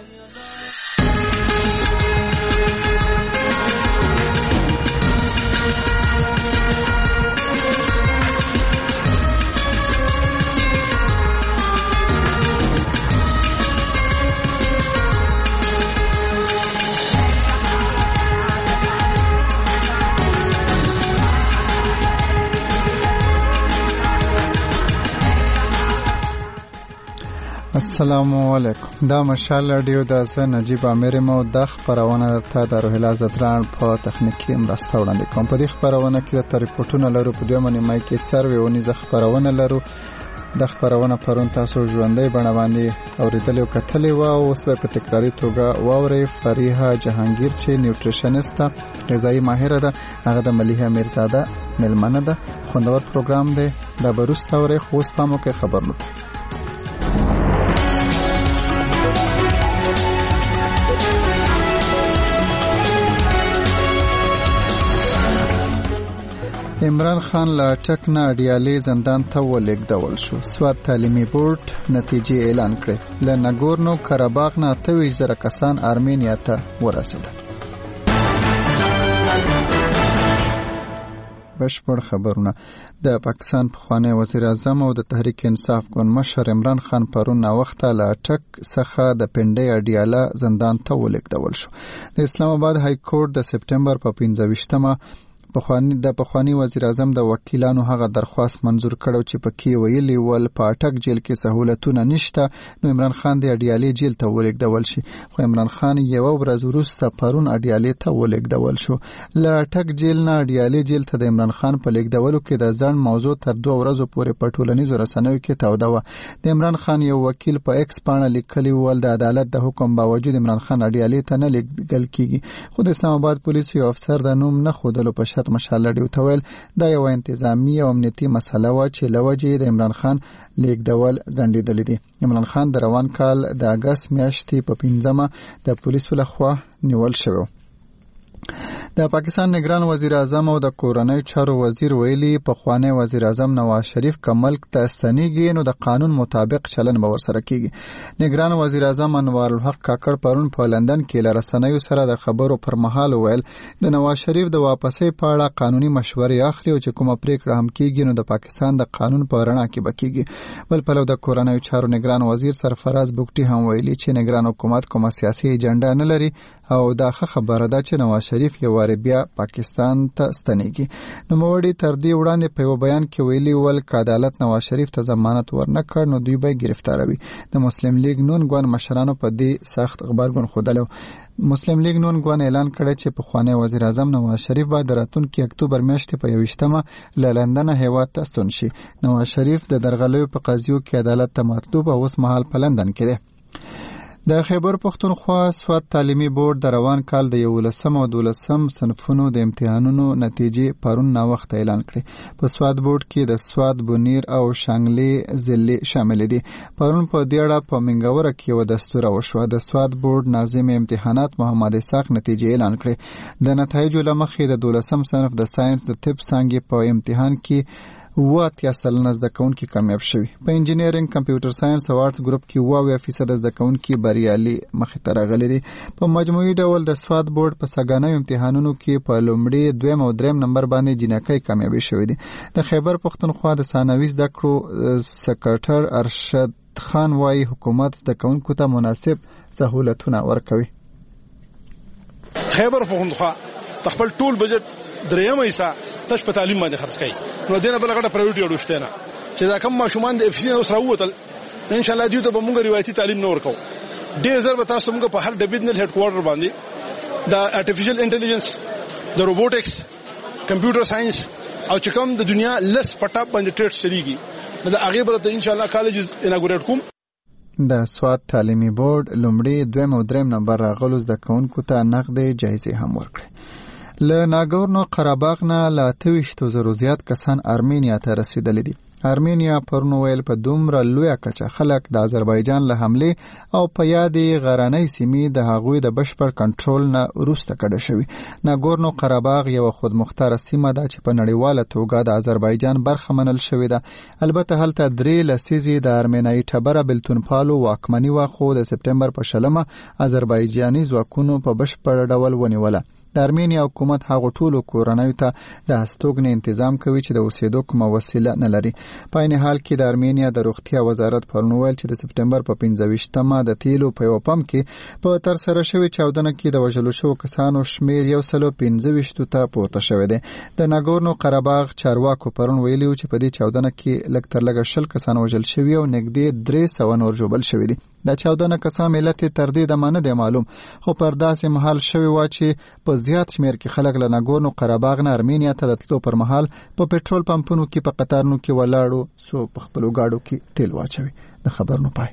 السلام علیکم. دا مشال رادیو د زه نجیب امیر مو د خبرونه ته د روهیلا زدران په تخنیکی مرسته وړاندې کوم. په دې خبرونه کې د ریپورتونو لرو، په دوه نیمه کې سروې ونیزه خبرونه لرو. د خبرونه پرون تاسو ژوندۍ بڼه باندې اوریدل او کتلې و او اوس په تکراری توګه واوري. فریحه جهانگیر چې نیوټریشنست غذایی ماهر ده، هغه د ملیحه میرزاده ملمنه ده. خوندور پروګرام دی د بروس تورې خو اوس په مو کې خبرونه. عمران خان لا ټک نه اډیالي زندان ته ولېږدول شو. سواد تعلیمي بورډ نتیجې اعلان کړې. له ناګورنو کاراباغ نه 28,000 کسان ارمینیا ته ورسېدل. بشپړ خبرونه. د پاکستان پخوانی وزیر اعظم او د تحریک انصاف ګوند مشر عمران خان پرون وخت لا ټک څخه د پنډي اډیاله زندان ته ولېږدول شو. د اسلام آباد های کورټ د سپټمبر په 25مه د پخوانی وزیر اعظم د وکیلانو هغه درخواست منظور کړو چې پکې ویلي ول په اټک جیل کې سہولتونه نشته، نو عمران خان د اډیالي جیل ته ولېږدول شي. خو عمران خان یو ورځ وروسته پرون اډیالي ته ولېږدول شو. له اټک جیل نه اډیالي جیل ته د عمران خان په لېږدولو کې د ځان موضوع تر 2 ورځې پورې په ټولنیزو رسنیو کې توده و. د عمران خان یو وکیل په ایکس باندې لیکلی ول د عدالت د حکم باوجود عمران خان اډیالي ته نه لېږدول کیږي. خو د اسلام آباد پولیسو یو افسر د نوم نه خودلو په شرط مشال ډیو تویل دا یو انتظامی او امنیتي مسله و چې لوجې د عمران خان لیکدول ځنډېدل دي. عمران خان د روان کال د اگست میاشتې په 5مه د پولیسو لخوا نیول شوی. د پاکستان نگران وزیر اعظم او د کورنۍ چارو وزیر ویلي پخوانی وزیر اعظم نواز شریف که ملک ته ستنیږي نو د قانون مطابق چلن به ورسره کیږي. نگران وزیر اعظم انوار الحق کاکړ پرون په لندن کې له رسنیو سره د خبرو پر مهال ویل د نواز شریف د واپسۍ په اړه قانوني مشورې اخلي او چې کومه پریکړه هم کیږي نو د پاکستان د قانون په رڼا کې بکیږي. بل پلو د کورنۍ چارو نگران وزیر سرفراز بوکټي هم ویلي چې نگران حکومت کومه سیاسي اجنډا نه لري او دا خبره ده چې نواز شریف یو واری بیا پاکستان ته ستنیږي. نو موړي تر دې وړاندې په یو بیان کې ویلي ول ک عدالت نواز شریف ته ضمانت ورنکړ نو دوی به گرفتاروي. د مسلم لیگ نون ګوند مشرانو په دې سخت خبرګون خودلو. مسلم لیگ نون ګوند اعلان کړی چې پخوانی وزیر اعظم نواز شریف به د راتلونکي اکتوبر میاشتې په 21مه له لندن هیواد ته ستون شي. نواز شریف د درغلیو په قضیو کې عدالت ته مطلوب او اوس مهال په لندن کې دی. د خیبر پختونخوا سواد تعلیمي بورډ د روان کال د 11 او 12 صنفونو د امتحانونو نتیجې پرون نا وخت اعلان کړې. په سواد بورډ کې د سواد بونیر او شانګلي ضلع شامل دي. پرون په دې اړه په منګوره کې و دستور وشو. د سواد بورډ ناظم امتحانات محمد اسحاق نتیجې اعلان کړې. د نتایجو لمخې د 12 صنف د ساينس د طب څانګې په امتحان کې 80% زده کوونکي کامیاب شوي. په انجینرینګ، کمپیوټر ساينس او آرټس ګروپ کې 80% زده کوونکي بریالي مخې ته راغلي دي. په مجموعي ډول د سواد بورډ په سګانیو امتحانونو کې په لومړي، دویم او دریم نمبر باندې جنکۍ کامیابي شوي دي. د خیبر پختونخوا د ثانوي زده کړو سکرټر ارشد خان وايي حکومت زده کوونکو ته مناسب سہولتونه ورکوي. خیبر پختونخوا خپل ټول بجټ درېمه حصہ تش په تعلیم باندې خرج کړي. نو دینه بل غټه پرایورټي وړوشته نه چې دا کوم ماشومان د اف سي اوس راووتل ان شاء الله دیو ته به موږ روایتي تعلیم نور کوو. ډېر زر به تاسو موږ په هر ډیویژنل هډ کوارټر باندې د ارتفیشل انټيليجنس، د روبوټکس، کمپیوټر ساينس او چې کوم د دنیا لس پټاپ باندې ټریډ چلیږي نو دا هغه برته ان شاء الله کالجز اناګوریټ کوم. د سواد تعلیمي بورډ لومړی، دویم او دریم نمبر راغلو زده کوونکو ته نقدې جایزې هم ورکړې. له ناګورنو قرهباغ نه له 28,000 زیات کسان ارمینیا ته رسیدلي دي. ارمینیا پرون ویل په دومره لویه کچه خلک د آذربایجان له حملې او په یادې غرنۍ سیمې د هغوی د بشپړ کنټرول نه وروسته کډه شوي. ناګورنو قرهباغ یوه خودمختاره سیمه ده چې په نړیواله توګه د آذربایجان برخه منل شوې ده. البته هلته 3 لسیزې د ارمنیایي ټبره بلتونپالو واکمني وه، خو د سپټمبر په 20 آذربایجاني ځواکونو په بشپړ ډول ونیوله. د ارمینیا حکومت هغو ټولو کورنیو ته د هستوګنې تنظیم کوي چې د اوسېدو کومه وسیله نه لري. په عین حال کې د ارمینیا د روغتیا وزارت پرون ویل چې د سپټمبر په 25مه د تیلو په یو پمپ کې په ترسره شوې چاودنه کې د وژلو شوو کسانو شمیر 125 ته پورته شوی دی. د ناګورنو قرهباغ چارواکو پرون ویلي چې په دې چاودنه کې لږ تر لږه 20 کسان وژل شوي او نږدې 300 نور ژوبل شوي دي. دا چاودنه کسان علت تر دې دمه نه دی معلوم، خو پر داسې مهال شوی و چې په زیات شمیر کې خلک له ناګورنو قرهباغ نه ارمینیا ته د تلو پر مهال په پټرول پمپونو کې په قطارونو کې ولاړو سو په خپلو گاډو کې تیل واچوي. د خبرونو پای.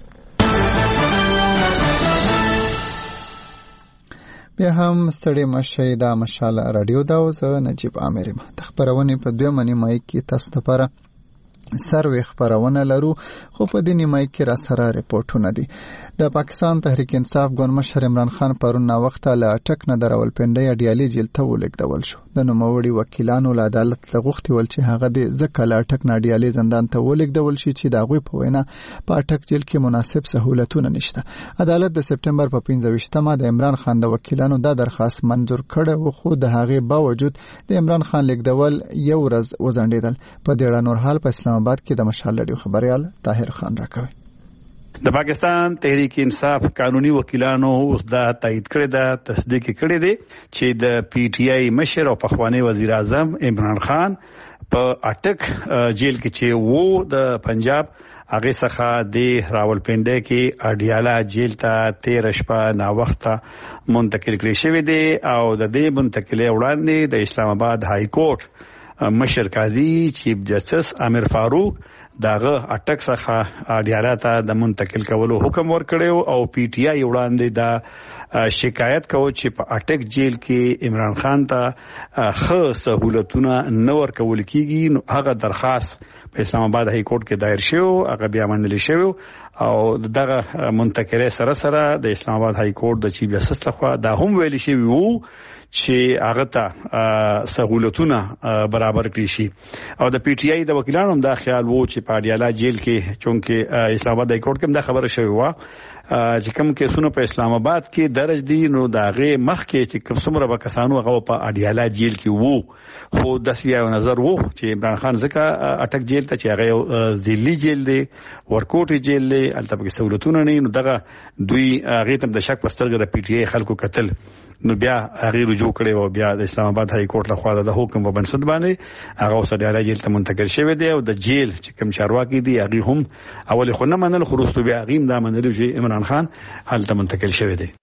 بیا هم ستړي مشئ، دا مشال رادیو دا اوس نجیب عامر ما د خبرونې په 2 نیمایي کې تاسو لپاره سروي خبرونه لرو، خو په دې نیمایي کې را سره رپورټونه دي. د پاکستان تحریک انصاف ګوند مشر عمران خان پرون وخته له اټک نه د راولپنډۍ اډیالي جیل ته ولېږدول شو. د نوموړي وکیلانو له عدالت غوښتي ول چې هغه د ځکه له اټک نه اډیالي زندان ته ولېږدول شي چې د هغوی په وینا په اټک جیل کې مناسب سهولتونه نشته. عدالت د سپټمبر په 25مه د عمران خان د وکیلانو دا درخواست منظور کړی و، خو د هغې باوجود د عمران خان لیږدول یو ورځ وځنډېدل. په دې اړه نور حال په اسلام آباد کې د مشال رادیو خبريال طاهر خان راکوي. د پاکستان تحریک انصاف قانوني وکیلانو اوس دا تایید کړی دا تصدیق کړی دی چې د پی ټی آی مشر او پخوانی وزیر اعظم عمران خان په اټک جیل کې چې وو د پنجاب هغه څخه د راولپنډۍ کې اډیالا جیل ته 13 شپه نا وخته منتقل کړی شوی دی او د دې منتقلې وړاندې د اسلام آباد های کورټ مشر قاضي چیف جسټس امیر فاروق داغه اټک څخه اډیالا ته د منتقل کولو حکم ورکړیو او پی ټی آی وړاندې دا شکایت کوي چې په اټک جیل کې عمران خان ته خو سہولتونه نه ورکول کیږي. نو هغه درخواست په اسلام آباد های کورټ کې دایر شو، هغه بیا منل شو او دغه منتقله سره سره د اسلام آباد های کورټ د چیف جسټس لخوا دا هم ویل شي وو چې هغه ته سہولتونه برابر کړي شي. او د پی ټی آی د وکیلانو دا خیال وو چې په اډیالا جیل کې چونکه اسلام آباد های کورټ کې دا خبره شوی و چې کوم کیسونه په اسلام آباد کې درج دي نو داغه مخ کې چې کوم څومره به کسانو هغه په اډیالا جیل کې وو، خو د سیاو نظر وو چې عمران خان ځکه اټک جیل ته چې هغه ذلی جیل دی ورکوټ جیل دی البته په سہولتونه نه نو دغه دوی هغه ته د شک پسترګه د پی ټی آی خلکو قتل نو بیا هغه رجوع کړي او بیا د اسلام آباد های کورټ لخوا د حکم په بنسټ باندې هغه اوسه جیل ته منتقل شوی دی او د جیل چې کوم چارواکي دي هغه هم اول خو نه منل خو وروسته بیا هغه دا منل چې عمران خان هلته منتقل شوی دی.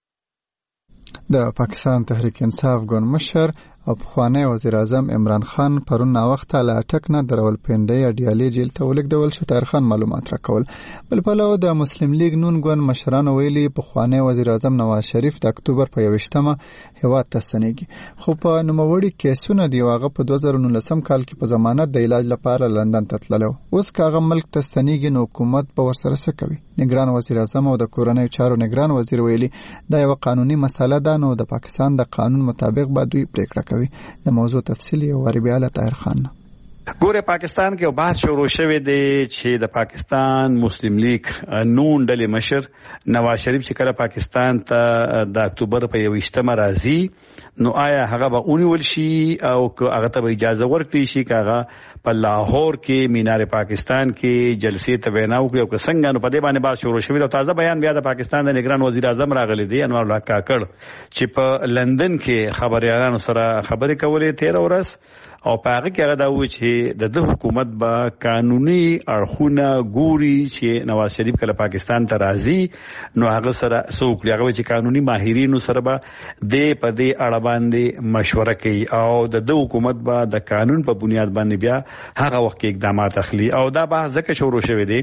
د پاکستان تحریک انصاف ګوند مشر او پخوانی وزیر اعظم عمران خان پرون وخته له اټک نه د راولپنډۍ اډیالي جیل ته ولېږدول شو. طاهر خان معلومات راکول. بل پلو د مسلم لیگ نون ګوند مشرانو ویلي پخوانی وزیر اعظم نواز شریف د اکتوبر په 21مه هیواد ته ستنېږي، خو په نوموړي کیسونه دی هغه په 2019 کال کې په ضمانت د علاج لپاره لندن ته تللو. اوس کاغه ملک ته ستنېږي نو حکومت به ورسره څه کوي؟ نگران وزیر اعظم او د کورنۍ چارو نگران وزیر ویلي دا یو قانوني مسله ده نو د پاکستان د قانون مطابق به دوی پریکړه کوي. د موضوع تفصیلی او وربیاله طاهر خان. ګوره پاکستان کې بحث شروع شوی دی چې د پاکستان مسلم لیگ نون ډلې مشر نواز شریف چې کله پاکستان ته د اکتوبر په 21مه راځي نو آیا هغه به اونیول شي او هغه ته اجازه ورکړي شي چې هغه په لاهور کې مینار پاکستان کې جلسې ته وینا وکړي او څنګه نو په دې باندې بحث شروع شوی. او تازه بیان بیا د پاکستان د نگران وزیر اعظم راغلی دی انور الله کاکړ چې په لندن کې خبريالانو سره خبرې کولې 13 ورځ او په هغه کې هغه دا و چې د حکومت به قانوني اړخونه ګوري چې نواز شریف کله پاکستان ته راځي نو هغه سره څوک هغه چې قانوني ماهرینو سره به د په دې اړه باندې مشوره کوي او د حکومت به د قانون په بنیاد باندې بیا هغه وخت کې اقدامات اخلي. او دا به ځکه شروع شوی دی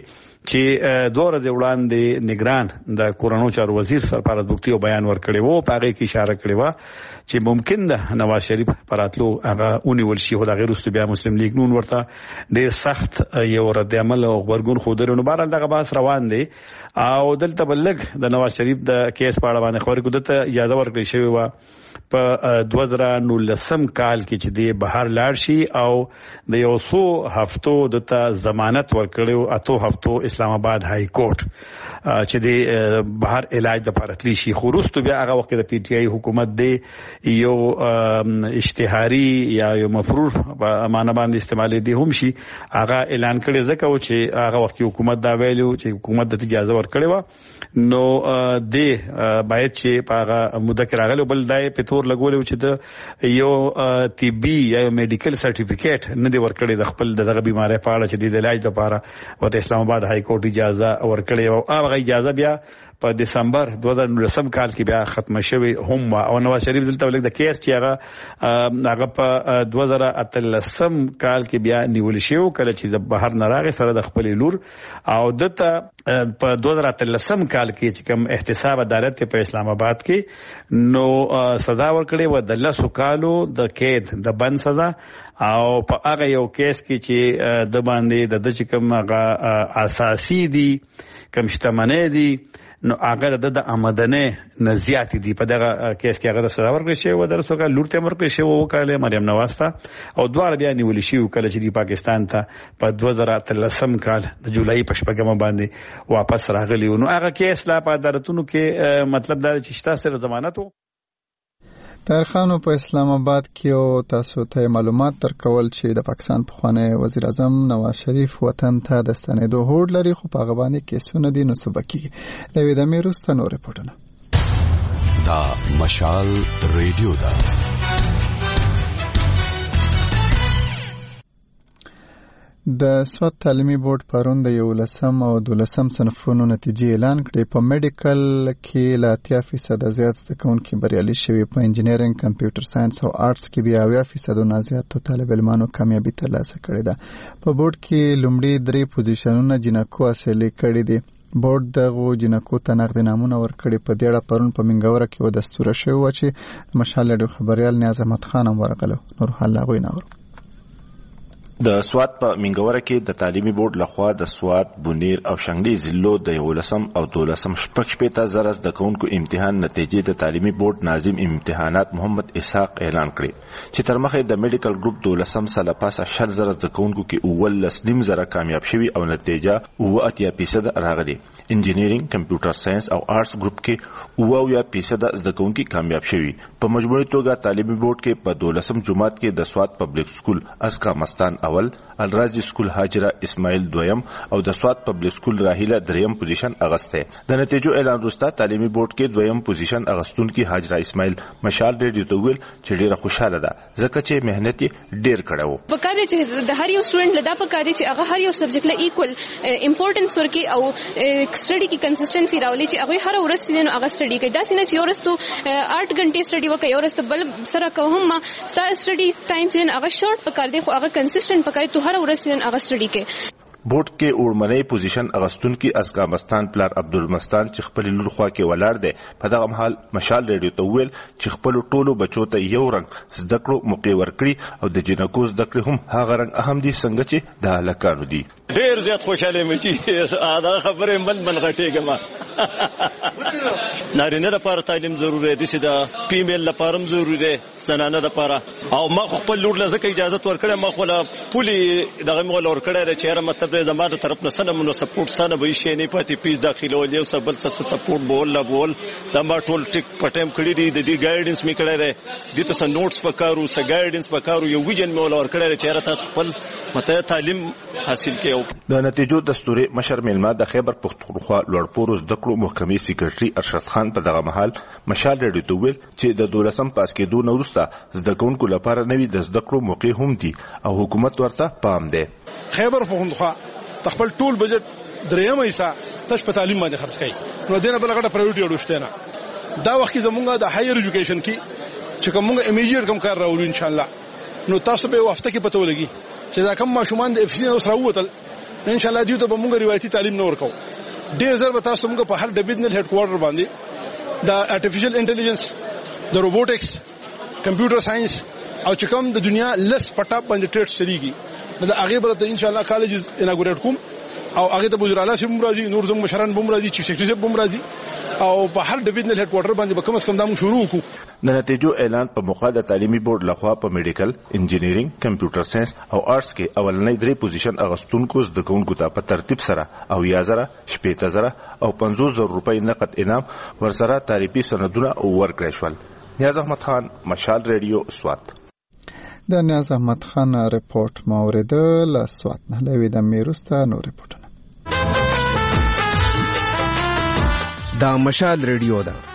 چې 2 ورځې وړاندې نگران د کورونو چارو وزیر سرپرست بوختي بیان ورکړی وو په هغه کې اشاره کړې و چې ممکن ده نواز شریف پراتلو هغه اونیول شي خو د غیر رستو بیا مسلم لیگ نون ورته ډیر سخت یو رد عمل او ورګون خو درنو بهر دغه باس روان دي او دلته بلګ د نواز شریف د کیس په اړه باندې خبرې کوي ته اجازه ورکړې شوی و په 2019 کال کې چې دی بهر لاړ شي او د یو څو هفتو د ضمانت ورکړو اته هفتو اسلام آباد های کورټ چې دی بهر علاج د پارتلی شي خو رستو بیا هغه وخت د پی ټی آی حکومت دی یو اشتهاری یا یو مفرور په معنا باندې استعمال دي هم شي هغه اعلان کړي ځکه چې هغه وخت حکومت دا ویلو چې حکومت د اجازه ورکړي و نو دی باید چې په هغه مده کې راغلی بل دای په تور لګول چې د یو طبي یا میډیکل سرټیفیکیټ نه دی ورکړي د خپل دغه بیماری په اړه چې د علاج لپاره وته اسلام آباد های کورټ اجازه ورکړي او هغه اجازه بیا په دسمبر 2019 کال کې بیا ختم شوی هم او نواز شریف دلته ولګ د کیس چې هغه په 2013 کال کې بیا نیول شو کله چې د بهر نراغه سره د خپل لور او دته په 2013 کال کې چې کوم احتساب عدالت په اسلام آباد کې نو سزا ورکړي و د 10 کالو د قید د بند سزا او په هغه یو کیس کې چې د باندې د چې کوم هغه اساسي دي کوم شتمنۍ دي نو هغه د آمدنه نزيات دي په دغه کیس کې هغه سزا ورکړي شو و درسو کا لورته ورکړي شو وکاله مریم نواز ته او دواړه بیا نیول شي کله چې د پاکستان ته په 2013 کال د جولای په شپږم باندې واپس راغلی نو هغه کیس لا په عدالتونو کې مطلب دا چې شته سره ضمانت طاهر خان په اسلام آباد کې تاسو ته معلومات درکول چې د پاکستان پخوانی وزیر اعظم نواز شریف وطن ته د ستنېدو هوډ لري خو په هغه باندې کیسونه دي نو سبکی لوي د میروسته نور رپورټونه دا مشال ریډیو دا د سواد تعلیمي بورډ پرون د 11 او 12 صنفونو نتیجې اعلان کړې په میډیکل کې لا 80% زیات زده کوونکي بریالي شوي په انجینرینګ کمپیوټر ساينس او آرټس کې بیا 80% نه زیات طالب علمانو کامیابی ترلاسه کړې ده په بورډ کې لومړی 3 پوزیشنونه جنکو حاصل کړي دي بورډ دغه جنکو ته نقد نامونه ورکړي په دیړه پرون په منګوره کې و دستور شوی و چې مشال ډیو خبريال نیاز احمد خان هم ورغلو نور حل غوي نور د سواد په منګوره کې د تعلیمي بورډ لخوا د سواد بونیر او شنګلي ضلعو د 11 او 12 شپږ زره زده کوونکو امتحان نتیجې د تعلیمي بورډ ناظم امتحانات محمد اسحاق اعلان کړي چې تر مخه د میډیکل ګروپ 12 سال پاسه 10 زره زده کوونکو کې 19 زره کامیاب شوي او نتیجه 80% راغلي انجینرینګ کمپیوټر ساينس او آرټس ګروپ کې 80% زده کوونکي کامیاب شوي په مجموعي توګه تعلیمي بورډ کې په 12 جماعت کې د سواد پبلک سکول اسکا مستان اول الرازي سکول حاجره اسماعیل دویم او د سواد پبلک سکول راهیله دریم پوزیشن اغسته د نتیجو اعلان وروسته تعلیمي بورډ کې دویم پوزیشن اغستون کې حاجره اسماعیل مشال ریډیو ته ویل چې ډیره خوشاله ده ځکه چې مهنت ډیر کړو په کار چې د هر یو سټوډنټ لدا په کار چې هغه هر یو سبجیکټ له ایکوال امپورټنس ورکي او سټډي کې کنسستنسي راولي چې هغه هر ورځ سینو هغه سټډي کوي دا سینه چې ورستو 8 غنټې سټډي وکړي ورسته بل سره کوم ستا سټډي ټایم چې هغه شارټ په کار دی خو هغه کنسستنت په کار ته هر ورځ سینن هغه سټډي کوي بورډ کې اورمنۍ پوزیشن اغستون کې ازغامستان پلار عبدالمستان چې خپل لور خوا کې ولاړ دی په دغه مهال مشال ریډیو ته ویل چې خپل ټولو بچو ته یو رنګ زده کړو موقع ورکړي او د جنکو زده کړې هم هغه رنګ اهم دي څنګه چې د هلکانو دي ډېر زیات خوشاله مې چې دا خبره من غټېږم نارینه لپاره تعلیم ضروري دي چې د فیمیل لپاره ضروري دي زنانه لپاره او ما خپل لور له ځکه اجازه ورکړم ما خو له پولي دغه مول ورکړی چې هر مطلب د زماده طرف نه سره مونږ سپورټ ستانه به شي نه پاتې پیس داخله ولې او سبل سپورټ بول لا بول دا ما ټول ټیک پټم کړی دی د دې ګایډنس می کړی دی د تاسو نوټس پکارو س ګایډنس پکارو یو ویژن مول ور کړی چې هر تاسو خپل مته تعلیم حاصل کړئ د نتیجو دستوري مشر ملما د خیبر پختونخوا لوړپور زده کړو محکمې سیکریټري ارشد خان په دغه محل مشال ریډیو ته ویل چې د 12 پاس کېدو نه وروسته زده کوونکو لپاره نوي د زده کړو موقع هم دي او حکومت ورته پام دی خیبر پختونخوا خپل ټول بجټ دریم حصہ تش په تعلیم باندې خرج کړي نو دینه بلغه پرایورټي وړشته نه دا وخت زمونږه د هایر ایجوکیشن کې چې کومه امیجیټ کوم کار راوړو ان شاء الله نو تاسو به وخت کې پته ولګي چې دا کوم ماشومان د اف سي اوس راووتل ان شاء الله دیو ته به موږ روایتي تعلیم نه ورکو. ډیر زر به تاسو موږ په هر ډیویژنل هډ کوارټر باندې د آرټیفیشل انټيليجنس، د روبوټکس، کمپیوټر ساينس او چې کوم د دنیا لس پټاپ باندې ټریډ چلیږي نو دا هغه برته ان شاء الله کالجز اناګوریټ کوم او هغه ته وزیر اعلی سیم راځي، نور زموږ مشران بم راځي، چیف سیکریټری بم راځي او په هر ډیویژنل هډ کوارټر باندې به کوم څه کم دا موږ شروع وکړو. د نتیجو اعلان په موقع د تعلیمي بورډ لخوا په میډیکل، انجینیرینګ، کمپیوټر ساينس او آرټس کې اولنۍ 3 پوزیشن اغستونکو زده کوونکو ته په ترتیب سره 11,000 15,000 او 50,000 روپۍ نقد انعام ورسره تعریفي سندونه ورکړل شول. نیاز احمد خان، مشال ریډیو، سوات. د نیاز احمد خان رپورت مورد له سوات نه لوي د میروستا نو رپورټونه دا مشال ریډیو ده.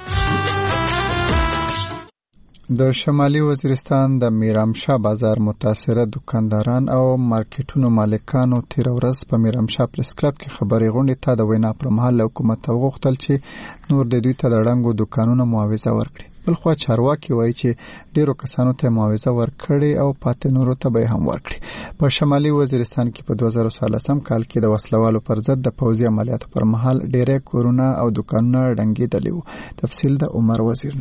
د شمالي وزیرستان د میرامشاه بازار متاثره دکانداران او مارکیټونو مالکانو تیر ورځ په میرامشاه پریس کلب کې خبري غونډه ته د وینا پر مهال حکومت وغوښتل چې نور د دوی ته د ړنګو دکانونو معاوضه ورکړي. بلخو چارواکي وایي چې ډیرو کسانو ته معاوضه ورکړي او پاتې نورو ته به هم ورکړي. په شمالي وزیرستان کې په 2014 کال کې د وسلوالو پر ضد د پوځي عملیاتو پر مهال ډیره کورونه او دکانونه ړنګېدلي وو. تفصیل د عمر وزیرنه.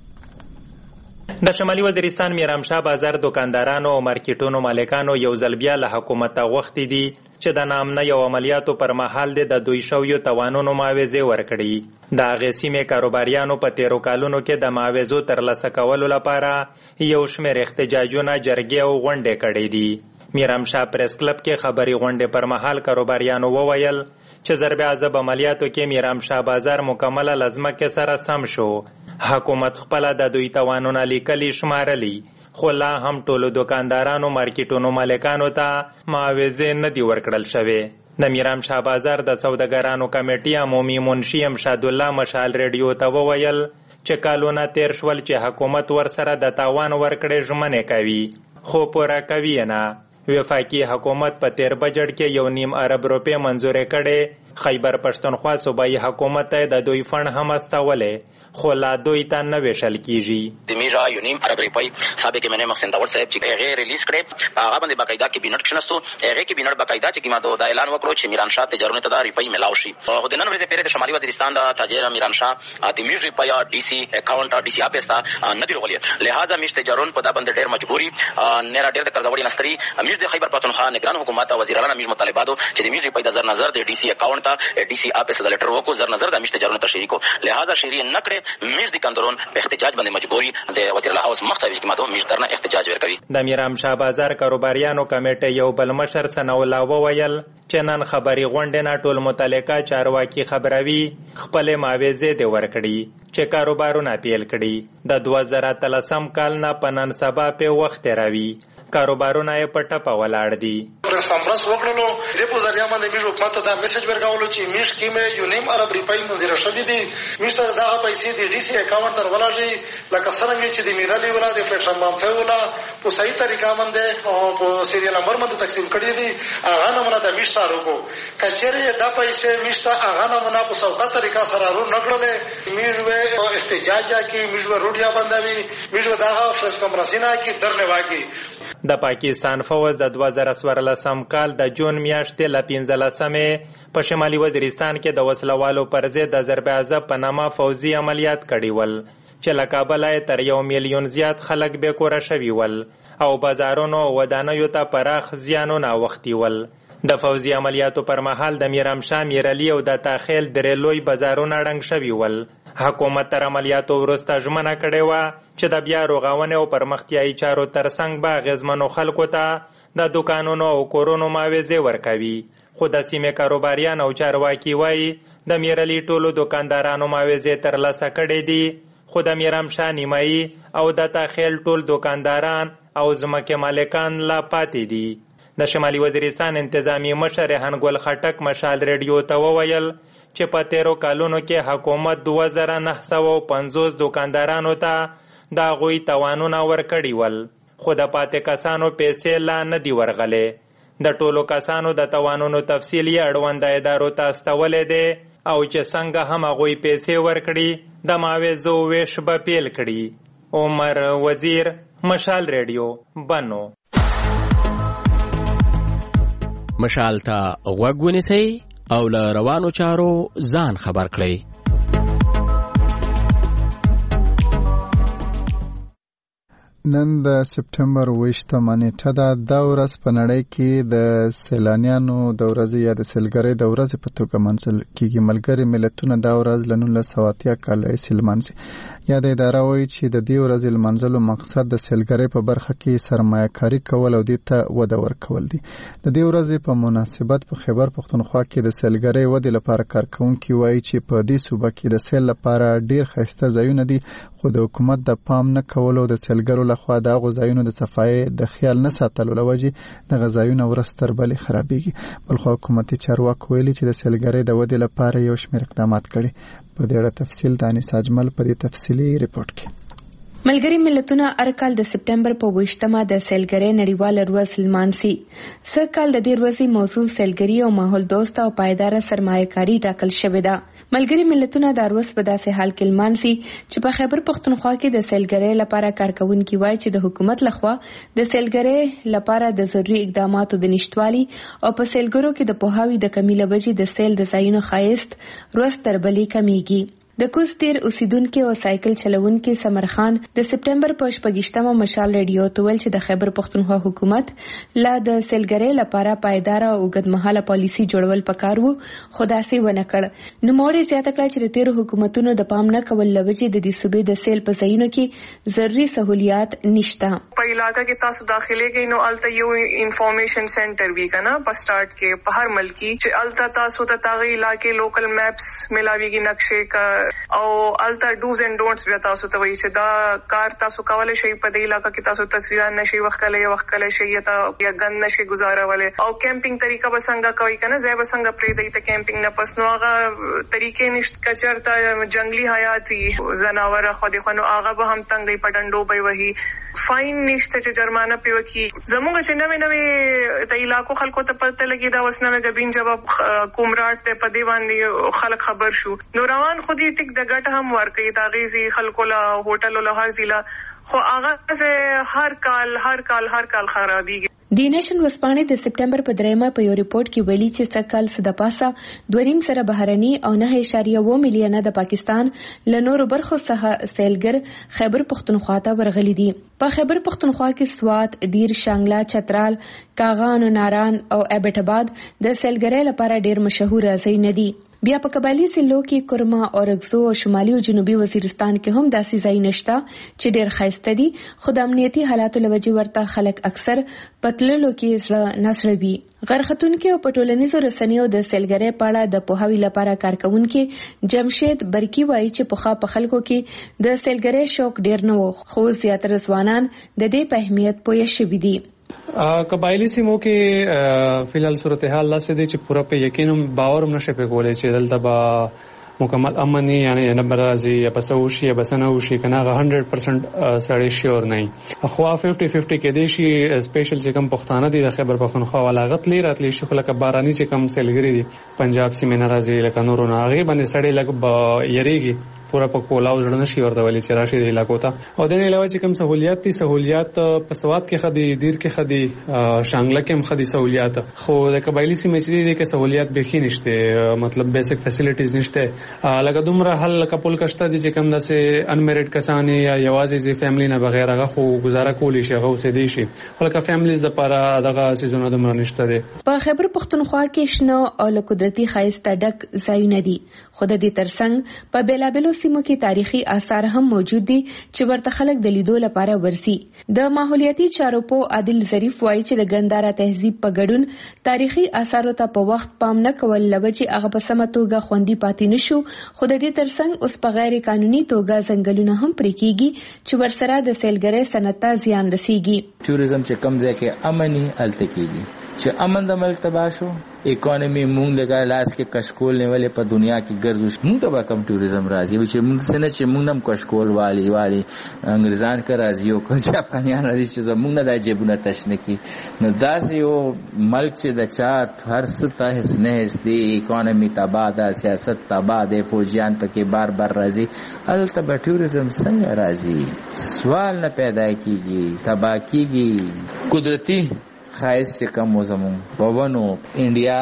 د شمالي وزیرستان میرامشاه بازار دکاندارانو او مارکیټونو مالکانو یو ځل بیا له حکومت غوښتي دي چې د نامنه یو عملیاتو پر مهال د 200 توانونو معاوضه ورکړي. د هغې سیمې کاروباریانو په تیرو کالونو کې د معاوضو ترلاسه کولو لپاره یو شمېر احتجاجونه، جرګې او غونډې کړې دي. میرامشاه پریس کلب کې خبري غونډې پر مهال کاروباریانو وویل چې ضرب عذاب عملیاتو کې میرامشاه بازار مکمله لازمکه سره سم شو. حکومت خپل د دوی توانونه لیکلي شمارلي، خو لا هم ټولو دکاندارانو مارکیټونو مالکانو ته معاوضې نه دي ورکړل شوې. د میرامشاه بازار د سوداګرانو کمیټې عمومي منشي امشاد الله مشال ریډیو ته وویل چې کالونه تیر شول چې حکومت ورسره د تاوان ورکړې ژمنې کوي خو پوره کوي نه. وفاقي حکومت په تیر بجټ کې 1.5 ارب روپۍ منظور کړي. خیبر پښتونخوا صوبایي حکومت ته د دوی فند هم استولې خو لا دوی ته نه ویشل کیږي. د میرا 1.5 ارب روپۍ سابق منه مخسن داور صاحب چې غیر ریلیز کړي هغه باندې باقاعده کې بینټ کښنستو هغه کې بینټ باقاعده چې کیما دا اعلان وکړو چې میرانشاه تجارت ته د روپۍ ملاو شي. خو د نن ورځې پیره د شمالي وزیرستان د تاجر میرانشاه د میرا روپۍ ډي سي اکاونټ ډي سي اپستا نه دی رغلي، لہذا میشت تجارت په دا باندې ډېر مجبوري نه را ډېر د قرضوړي نستري. میش د خیبر پښتونخوا نگران حکومت او وزیرانو میش مطالباتو چې د میش روپۍ د نظر د ډي سي اکاونټ ډي سي اپس د لیټر وکړو زر نظر د میش تجارت ته شریکو، لہذا شری نه کړي میش د کندرون په احتجاج باندې مجبوري د وزیر الله اوس مختوي چې ماته میش درنه احتجاج ورکوي. د میرامشاه بازار کاروباریانو کمیټې یو بل مشر سنولا وویل چې نن خبري غونډې نه ټول متعلقه چارواکي خبروي خپل معاوضه دې ورکړي چې کاروبارونه پیل کړي. د 2013 کال نه په نن سبا په وخت راوي کاروبارونه یې په ټپه ولاړ دي. پرس کانفرنس وکړلو د په ذریعہ باندې میش حکومت ته دا میسج ورکولو چې میش کې مې 1.5 ارب روپۍ منظور شوې دي. میش ته دا پیسې د ډي سي اکاونټ تر ولاږي لکه څنګه چې د میرالي ولا د پلیټفارم باندې ولا په صحیح طریقه باندې او په سیریل نمبر باندې تقسیم کړي دي. هغه نمونه د میش تارو کو کچېره دا پیسې میش ته هغه نمونه په سوکا طریقه سره ورو نکړلې. میش و احتجاج کې میش و روډیا باندې میش و دا فرس کانفرنسینه کې درنه واګي. د پاکستان فوج د 2014 کال د جون میاشتې ل 15مې په شمالي وزیرستان کې د وسلوالو پر ضد د ضرب عذاب په نامه فوزي عملیات کړي ول چې له کابله تر 1 میلیون زیات خلک بې کوره شوي ول او بازارونو او ودانیو ته پراخ زیانونه اوښتي ول. د فوزي عملیاتو پر مهال د میرامشاه، میرعلي او د تاخیل درې لوی بازارونه ړنګ شوي ول. حکومت تر عملیاتو وروسته ژمنه کړې وه چې د بیا رغونې او پرمختیایي چارو ترڅنګ به اغېزمنو خلکو ته د دوکانونو او کورونو معاوضې ورکوي. خو د سیمې کاروباریان او چارواکي وایي د میرعلي ټولو دوکاندارانو معاوضې ترلاسه کړې دي خو د میرامشاه نیمایي او د تاخیل ټول دوکانداران او ځمکې مالکان لا پاتې دي. د شمالي وزیرستان انتظامی مشر ریحان ګل خټک مشال ریډیو ته وویل چې په تیرو کالونو کې حکومت 2950 دوکاندارانو ته د هغوی توانونه ورکړي ول خو د پاتې کسانو پیسې لا نه دي ورغلې. د ټولو کسانو د توانونو تفصیل یې اړونده ادارو ته استولی دی او چې څنګه هم هغوی پیسې ورکړي د معاوضو ویش به پیل کړي. عمر وزیر، مشال ریډیو، بنو. مشال ته غوږ ونیسئ او له روانو چارو ځان خبر کړئ. نن د سپټمبر 28 نیټه ده. دا ورځ په نړۍ کې د سیلانیانو د ورځې یا د سیلګرۍ د ورځې په توګه منځل کېږي. ملګري ملتونه دا ورځ له 1980 کال راهیسې لمانځي. یا د اداره وایي چې د دې ورځې لمانځلو مقصد د سیلګرۍ په برخه کې سرمایه کاري کول او دې ته وده ورکول دي. د دې ورځې په مناسبت په خیبر پښتونخوا کې د سیلګرۍ ودې لپاره کارکونکي وایي چې په دې صوبه کې د سیل لپاره ډیر ښایسته ځایونه دي، خو د حکومت د پام نه کولو د سیلګرو لخوا د هغو ځایونو د صفایي د خیال نه ساتلو له وجې دغه ځایونه ورځ تر بلې خرابېږي. بلخو حکومتي چارواکو ویلي چې د سیلګرۍ د ودې لپاره یو شمېر اقدامات کړي. په دې اړه تفصیل د انیس اجمل په دې تفصیلي ریپورت کې. ملګری ملتونه هر کال د سپټمبر په 28مه د سیلګرۍ نړیواله ورځ لمانځي. څه کال د دې ورځې موضوع سیلګرۍ او ماحول دوست او پایداره سرمایه‌کاري ټاکل شوې ده. ملګری ملتونه د ورځ په داسې حال کې لمانځي چې په خیبر پښتونخوا کې د سیلګرۍ لپاره کارکونکي وایي چې د حکومت لخوا د سیلګرۍ لپاره د ضروري اقداماتو د نشټوالي او په سیلګرو کې د پوهاوي د کمی له وجې د سیل د ځایونو ښایست ورځ تر بلې کمیږي. د کوز تیر اوسیدونکو او سایکل چلوونکو سمر خان د سپټمبر په 28مه مشال ریډیو ته ویل چې د خیبر پښتونخوا حکومت لا د سیلګرۍ لپاره پایدار او اوږدمهاله پالیسي جوړول پکار وو، خو داسې ونه کړ. نوموړي زیاته کړه چې د تیرو حکومتونو د پام نه کول له وجې د دې صوبې د سیل په ځایونو کې ضروري سہولیات نشته. په علاقہ کې تاسو داخلي کې نو الته یو انفارمیشن سنټر وی کنه په سٹارټ کې په هر ملکی چې الته تاسو ته تاغي علاقې لوکل میپس ملاويږي نقشې کا او الته ډوز اینڈ ډونټس بیا تاسو ته وایي چې دا کار تاسو کولای شئ په دې علاقہ کې تاسو تصویران نشي وختله شي یا غن نشي گزارولې او کیمپینګ طریقه بسنګه کوي کنه ځای بسنګ پرې دی ته کیمپینګ نه پس نو هغه طریقې نشته کچرته جنگلی حیاتي زناور خو دې خو نو هغه به هم تنګي پډندو به وਹੀ فاین نشته چې جرمانه پیو کی زموږ چې نوې د علاقو خلکو ته پته لګي دا وسنه غبین جواب کومراټ ته په دی باندې خلک خبر شو نو روان خودي ټیک د ګټ هم ورکې دا غيزي خلکو له هوټل له هر ضلع خو هغه هر کال خرابېږي. د نیشن وسپانې د سپټمبر په 3مه په یو ریپورت کې ویلي چې سکهال صد پاسه 2.5 سره بهرني او 9.1 میلیونه د پاکستان له نورو برخو څخه سیلګر خیبر پښتونخوا ته ورغلي دي. په خیبر پښتونخوا کې سوات، دیر، شانګله، چترال، کاغان او ناران او ایبټ آباد د سیلګرۍ لپاره ډیر مشهور ځایونه دي. بیا په قبایلی ضلعو کې کرما، اورګزو او شمالي او جنوبي وزیرستان کې هم داسې ځای نشته چې ډیر ښایسته دي، خو د امنیتي حالاتو له وجې ورته خلک اکثر پتللو کې نسروي. غرختونکو په ټولنیزو رسنیو د سیلګرۍ په اړه د پوهاوي لپاره کارکونکي جمشید برکی وایي چې په خلکو کې د سیلګرۍ شوق ډیر نه و، خو زیاتره ځوانان د دې په اهمیت پوه شوي دي. قبایلی سیمو کې فلحال صورتحال لاسه دي چې پوره په یقین باور نشي په کولای چې دلته با مکمل امني یعنی نمبر راځي یا پسوشي یا بسنوشي کنه 100% سړی شور نه خو 50-50 کې دي شي سپیشل چې کوم پښتانه دي د خیبر پښتونخوا ولاغت لري شي خلک باراني چې کوم سیلګری دي پنجاب سیمه ناراضي لکه نورو نه هغه باندې سړی لګ یریږي پورا په کولاو ځړنه شي ورته ولې چې راشي د علاقو ته او د نه علاوه چې کوم سہولیات په سواد کې خدي دیر کې خدي شانګله کې هم خدي سہولیات خو د قبایلی سیمه چې دي کې سہولیات به خې نشته مطلب بیسیک فیسیلیټیز نشته لکه دومره حل کپول کشته دي چې کوم داسې انمیریډ کسان یا یوازې چې فیملی نه بغیر هغه خو گزاره کولی شي هغه اوسې دي شي ولکه فیملیز د لپاره دغه سيزونه دومره نشته دي. په خیبر پښتونخوا کې شنو او قدرتي ښایسته ډک ځایونه دي، خو د دې ترڅنګ په بیلابلو سیمو کې تاریخي آثار هم موجود دي چې ورته خلک د لیدو لپاره ورسي. د ماحولیاتي چارو په عادل ظریف وایي چې د ګندارا تهذیب په ګډون تاریخي آثارو ته په وخت پام نه کول لوجه هغه په سمه توګه خوندي پاتې نشو، خو د دې ترڅنګ اوس په غیر قانوني توګه ځنګلونه هم پرې کیږي چې ورسره د سیلګرۍ صنعت ته زیان رسیږي. ټوریزم چې کم ځای کې امني الته کیږي چې امن د ملک تباہ شو، اکانومی مونږ لګا لاس کې کشکول نیولې په دنیا کې ګرځو مونږ ته به کم ټوریزم راځي چې مونږ سره چې مونږ هم کشکول والی انګریزان کا راځي او جاپانیان راځي چې مونږ نه د جیبونه تشنه کی نو داسې یو ملک چې د چا هر څه ته نه هستي اکانومی تباہ ده، سیاست تباہ ده، فوجیان پکې بار راځي الته به ټوریزم څنګه راځي؟ سوال نه پیدا کیږي، تباہ کیږي. قدرتی خایس چې کم وزمون وونو انډیا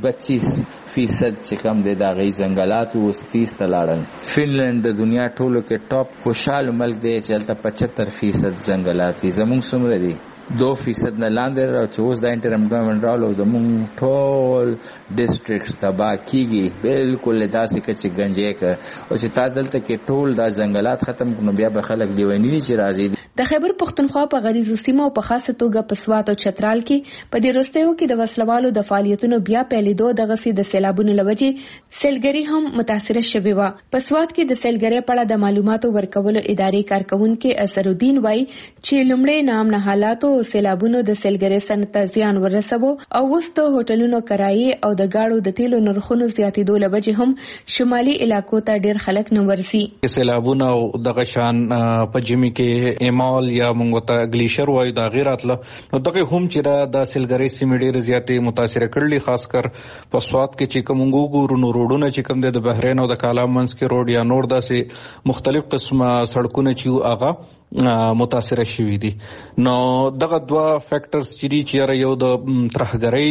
25% چې کم دی دا غي ځنګلات او 30 تلاړل. فنلند د دنیا ټولو کې ټاپ خوشحال ملک دی چې هلته 75% ځنګلات دي. زمونږ څومره دي 2% نه لاندې را چې اوس د انټرم ګورنمنت راولو زمونږ ټول ډیسټریکټ تبا کیږي بالکل داسې کچې گنجې ک او چې تا دلته کې ټول دا ځنګلات ختم کړو بیا به خلک لیونی چې راځي. د خیبر پختونخوا په غریزو سیمه او په خاصه توګه په سوات او چترال کې په دې رستیو کې د وسلوالو د فعالیتونو بیا پیلېدو د غسي د سیلابونو لوجې سیلګری هم متاثر شوی و. په سوات کې د سیلګری په اړه د معلوماتو ورکولو ادارې کارکونکو اسرالدین وای چې لومړی نام نه حالاتو سیلابونو د سیلګری صنعت ته زیان ورسوي او وسته هوټلونو کرایې او د گاړو د تیلو نرخونو زیاتېدو لوجې هم شمالي علاقو ته ډېر خلک نه ورسي. سیلابونو دغه شان په جمی کې مال یا مونږ ته گلیشر وای دا غیرات له نو دغه هم چې د سیلګری سیمې ډېر زیاتې متاثر کړلې خاص کر په سوات کې چې کوم ګورو نو روډونه چې کوم د بحرین او د کالامنس کې روډ یا نور داسې مختلف قسمه سړکونه چې هغه متاثر شوي دي. نو دغه دوا فیکٹرز چې یو د ترهګرۍ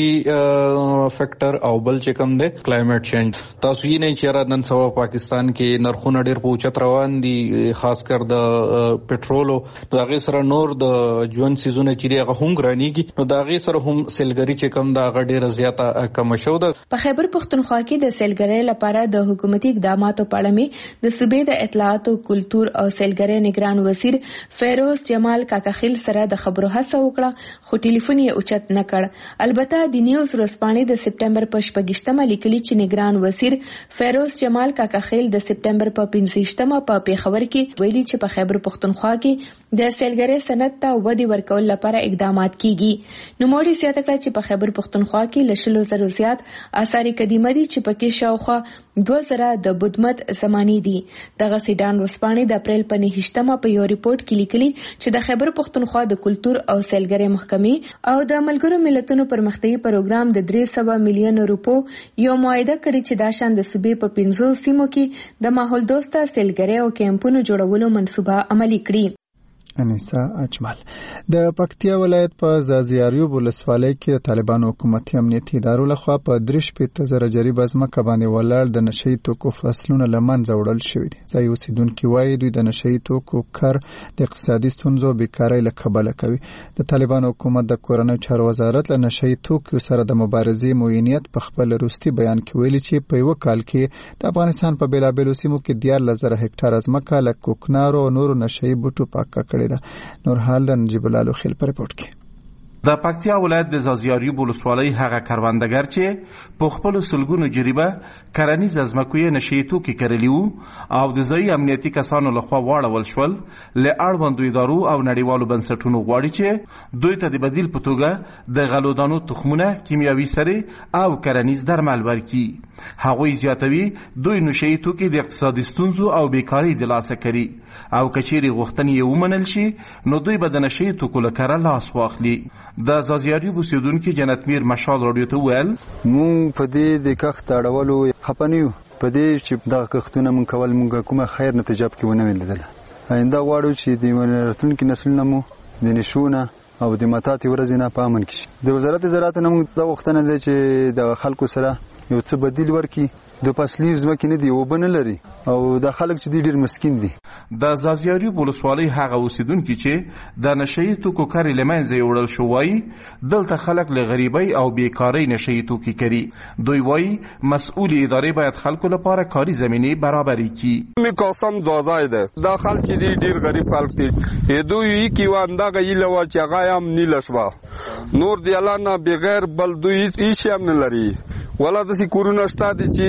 فیکٹر او بل چې کوم دی کلایمټ چینج. تاسو یې نه چې نن سبا پاکستان کې نرخونه ډېر په اوچت روان دي خاص کر د پټرولو نو هغه سره نور د ژوند سيزونه چې هغه هم ګرانيږي نو دا هغه سره هم سیلګری چې کوم دا غډېر زیاته کم شو ده. په خیبر پختونخوا کې د سیلګری لپاره د حکومتي اقداماتو په اړه د صوبې د اطلاعات او کلتور او سیلګری نگران وزیر فیروز جمال کاکخیل سره د خبرو هڅه وکړه خو ټلیفون یې اوچت نه کړ. البته د نیوز ورځپاڼې د سپټمبر په 28مه لیکلي چې نگران وزیر فیروز جمال کاکخیل د سپټمبر په 15مه په پیښور کې ویلي چې په خیبر پختونخوا کې د سیلګری صنعت ته ودې ورکول لپاره اقدامات کیږي. نو موږ زیاته کړه چې په خیبر پختونخوا کې لشلو زرو زیات آثار قدیمه دي چې پکې شاوخوا 2000 د بدمت زمانی دي. دغه سیډان ورځپاڼې د اپریل په 9مه په یو ریپورت کې لیکلي چې د خیبر پختونخوا د کلتور او سیلګری محکمې او د ملګرو ملتونو پرمختیايي پروګرام د 300 میلیون روپو یو معاهده کړې چې دا شان د صوبې په 15 سیمو کې د ماحول دوسته سیلګری او کیمپونو جوړولو منصوبه عملي کړې. انیسا اجمل د پکتیا ولایت په زازیاریو ولسوالۍ کې د طالبانو حکومتي امنیتي ادارو لخوا په 3.0 جریب ځمکه باندې ولاړ د نشئی توکو فصلونه له منځه وړل شوي دي. ځایي اوسیدونکي وایي دوی د نشئی توکو کار د اقتصادي ستونزو او بیکارۍ له کبله کوي. د طالبانو حکومت د کورنیو چارو وزارت له نشئی توکو سره د مبارزې موینیت په خپل وروستي بیان کې ویلي چې په یو کال کې د افغانستان په بیلابیلو سیمو کې 14,000 هکټار ځمکه له کوکنارو او نورو نشئی بوټو پاکه کړې. نور حال د نجیب الله لوخیل پر رپورت کې د پکتیا ولایت د زازیاریو ولسوالۍ هغه کروندګر چې په خپل سلګونو جریبه کرنیز ځمکې نشئی توکي کړلي وو او د ځای امنیتي کسانو لخوا واړول شول له اړوندو ادارو او نړیوالو بنسټونو غواړي چې دوی ته د بدیل په توګه د غلودانو تخمونه کیمیاوي سرې او کرنیز درمل ورکړي. هغوی زیاتوي دوی نشئی توکي د اقتصادي ستونزو او بیکارۍ د لاسه کړي او کچېرې غوښتنې یې ومنل شي نو دوی به د نشئی توکو له کاره لاس واخلي. د زازیاریو اوسیدونکي جنت میر مشال راډیو ته ویل مونږ په دې د کښت اړولو خپنیو په دې چې دغه کښتونه مونږ کول مونږ کومه خیر نتیجه کې ونه ولیدله. آینده غواړو چې د راتلونکي نسلونو مو د نشونه او د ماتاتې ورځې نه په امن کې شي. د وزارت زراعت نه مونږ دا غوښتنه ده چې د خلکو سره یو څه بدیل ورکړي. د فصلي ځمکې نه دی وبنه لري او د خلک چې ډیر مسکین دي. د زازیاریو ولسوالۍ هغه اوسیدونکي چې د نشئی توکو کاري لمنځه وړل شو وایي دلته خلک له غریبۍ او بیکارۍ نشئی توکي کوي. دوی وایي مسؤل ادارې باید خلکو لپاره کاري زمینه برابرې کړي. می قسم زازای ده دا خلک چې ډیر غریب خلک دي دوی کی واندا غیله وا چې هغه هم نیلشوا نور دی الله نه بغیر بل دوی هیڅ هم نه لري ولا د کورونه شته چې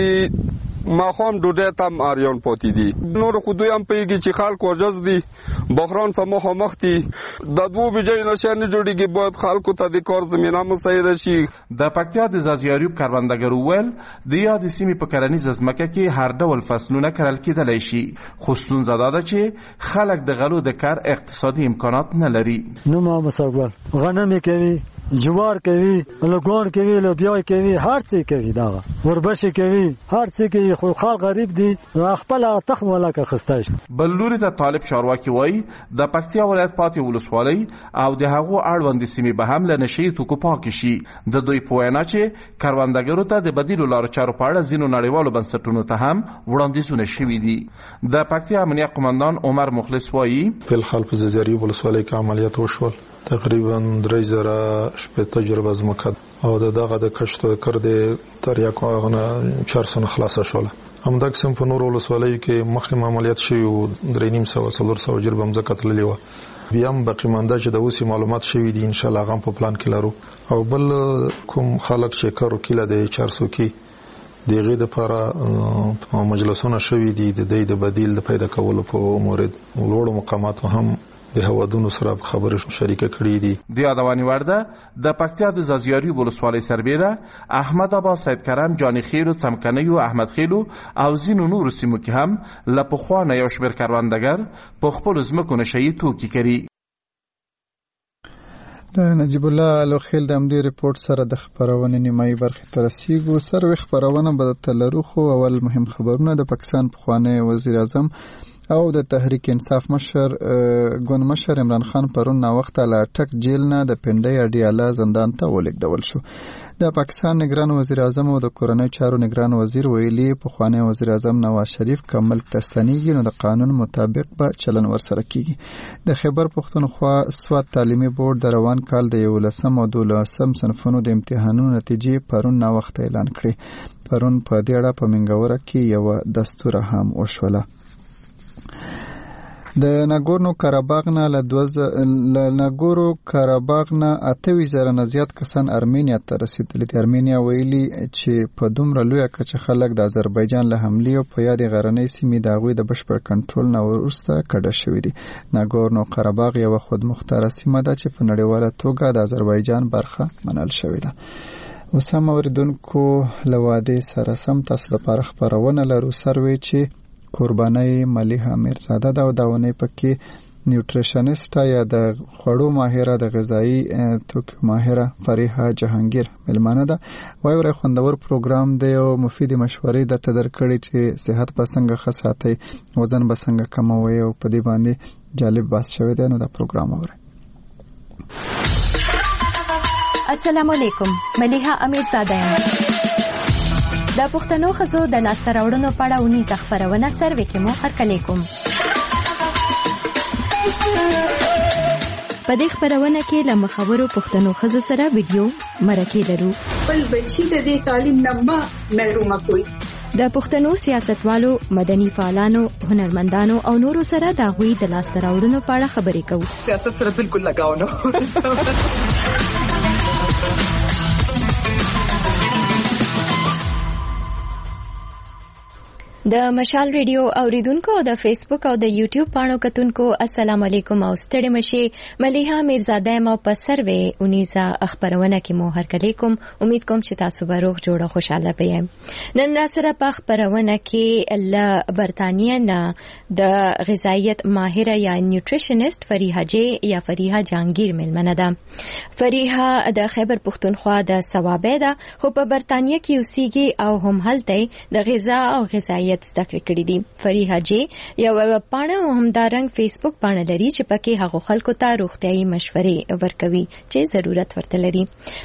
ما هم ډوډۍ تم اریان پاتې دي. نور خو دوی هم پیږي چې خلکو عجز دي بحران سره مخ دي د دوه بجې نشانه جوړیږي باید خلکو ته د کار زمينه مساعده شي. د پکتیا د زازیاریو کروندګرو ول د یاد سیمې په کرنیز ځمکه کې هر ډول فصلونه کرل کېدلی شي خو ستونزه ده چې خلک د غلو د کار اقتصادي امکانات نه لري. نو ما مساوال غنم کوي جوار کوي لګون کوي لوبیا کوي هر څه کوي دا وربشي کوي هر څه کوي خو خلک غریب دي خپل تخم ولا که خستای بلوري ته طالب شارواکي وای د پکتیا ولایت پاتې ولسوالۍ او د هغو اړوند سیمې به هم له نشي توکو پاک شي د دوی په وینا چې کاروندګرو ته د بدیلو لارو چارو په اړه ځینو نړیوالو بنسټونو ته هم وړاندیزونه شوي دي د پکتیا امنیه قومندان عمر مخلص وایي په الحال په زیری ولسوالۍ کې عملیات وشول تقریبا 3000 شپه تجربه زمکد او دغه د کشت کړ د تریا کوغه 400 خلاصه شول همدا قسم په نور ولسوالۍ کې مخکې عملیات شوی او 300 جربه مزکه تللی و بیا هم باقی مانده چې د اوسې معلومات شوی دي ان شاء الله غو په پلان کې لرو او بل کوم خلک چې کارو کله د 400 کې دغه د لپاره مجلسونه شوی دي د بدیل د پیدا کولو په مورد ولوړو مقامات هم د هوادونو سره خبرې شریکه کړې دي د یادوانی ورده د پکتیا د زازیاری ولسوالۍ سربیره احمد آبا سید کرم جانی خیل او څمکنی او احمد خیل او زینو نور سیمو کې هم لپخوانه یو شمیر کاروندګر په خپل زمکو نشئی توکي کوي د نجیب الله لوخیل د امدی ریپورت سره د خبرونه نیمایي برخه ترسیګو سروي خبرونه به تلرو خو اول مهم خبرونه د پاکستان پخوانی وزیر اعظم او د تحریک انصاف مشر ګوند مشر عمران خان پرون نا وخت له ټک جیل نه د پنډي اډیاله زندان ته ولېږدول شو د پاکستان نگران وزیر اعظم او د کورنۍ چارو نگران وزیر ویلي پخوانی وزیر اعظم نواز شریف کمل تستنیږي نو د قانون مطابق به چلن ورسره کیږي د خیبر پښتونخوا سواد تعلیمي بورډ د روان کال د 11 او 12 صنفونو د امتحانونو نتیجې پرون نا وخت اعلان کړې پرون په دې اړه په منګوره کې یو دستور هم وشوله د ناګورنو کاراباغ نه ناګورو کاراباغ نه 28,000 نه زیات کسان ارمینیا ته رسیدلي دي ارمینیا ویلي چې په دومره لویه کچه خلک د آذربایجان له حملې او په یاد غرنۍ سیمې د هغوی د بشپړ کنټرول نه وروسته کډه شوي دي ناګورنو کاراباغ یو خودمختاره سیمه ده چې په نړیواله توګه د آذربایجان برخه منل شوې ده وسم اوریدونکو لواده سره سم تاسو لپاره خبرونه لرو سروي چې قربانای ملیحه میرزاده دا داونه پکې نیوټریشنسټ یا د خوړو ماهره د غذایی توکو ماهره فریحه جهانگیر ملمانه ده وای ور خوندور پروګرام دی او مفید مشورې د تدر کړي چې صحت پسنګ خاصاتي وزن بسنګ کموي او په دې باندې جالب باس شوی دی نو دا پروګرام اوره السلام علیکم ملیحه امیرزاده د پښتنو ښځو د لاسته راوړنو په اړه اونیزه خپرونه سروي کې مو هرکلی کوم په دې خپرونه کې له مخورو پښتنو ښځو سره ویډیو مرکې لرو بل بچی د دې تعلیم نه محرومه کوي د پښتنو سیاستوالو مدني فعالانو هنرمندانو او نورو سره د هغوی د لاسته راوړنو په اړه خبرې کوو سیاست سره بالکل لګاو نه د مشال ریډیو اوریدونکو او د فیسبوک او د یوټیوب پاڼو کتونکو السلام علیکم او ستړي مشي ملیحه میرزاده ما په سروي اونیزه خبرونه کې مو هرکلی کوم امید کوم چې تاسو به روغ جوړه خوشاله پئ نن را سره په خبرونه کې ل برتانیې نه د غذایت ماهره یا نیوټریشنست فریحه جی یا فریحه جهانگیر ملمنه ده فریحه د خیبر پښتونخوا د ثوابه ده خو په برتانیې کې اوسېږي او هم هلته د غذا او غذایت زده کړې دي فریحه جی یو پاڼه همدارنګ فیسبوک پاڼه لري چې پکې هغه خلکو ته روغتیايي مشورې ورکوي چې ضرورت ورته لري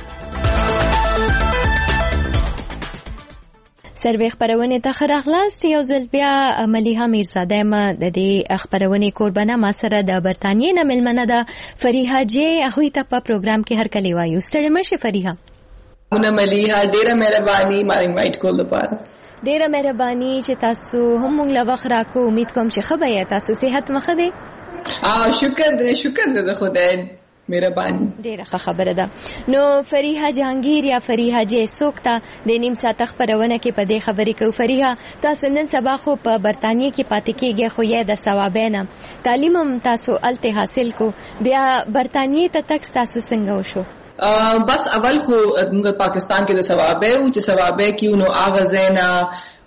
سروي خبرونه ته خراغلاست یو ځل بیا ملیحه میرزاده ما د دې خبرونه قربانه ما سره د برتانیې نه ملمنه ده فریحه جی هغه ته په پروګرام کې هرکلی وایو ستړي مشه فریحه مونږ ملیحه ډیره مهرباني ما انوایټ کول لپاره ډیره مهرباني چې تاسو هم موږ له وخت راکو امید کوم چې خبره تاسو صحت مخه دي شکر دې خدای مهرباني ډیره خبره ده نو فریحه جهانگیر یا فریحه جی سوکتا د نیم ساعت خبرونه کې په دې خبرې کو فریحه تاسو نن سبا خو په برتانیې کې پاتې کېږئ خو یې د ثوابینه تعلیم هم تاسو الته حاصل کو بیا برتانیې ته تک تاسو څنګه وشو بس اول خو موږ پاکستان کې د ثوابه او چې ثوابه کیو نو اغازینا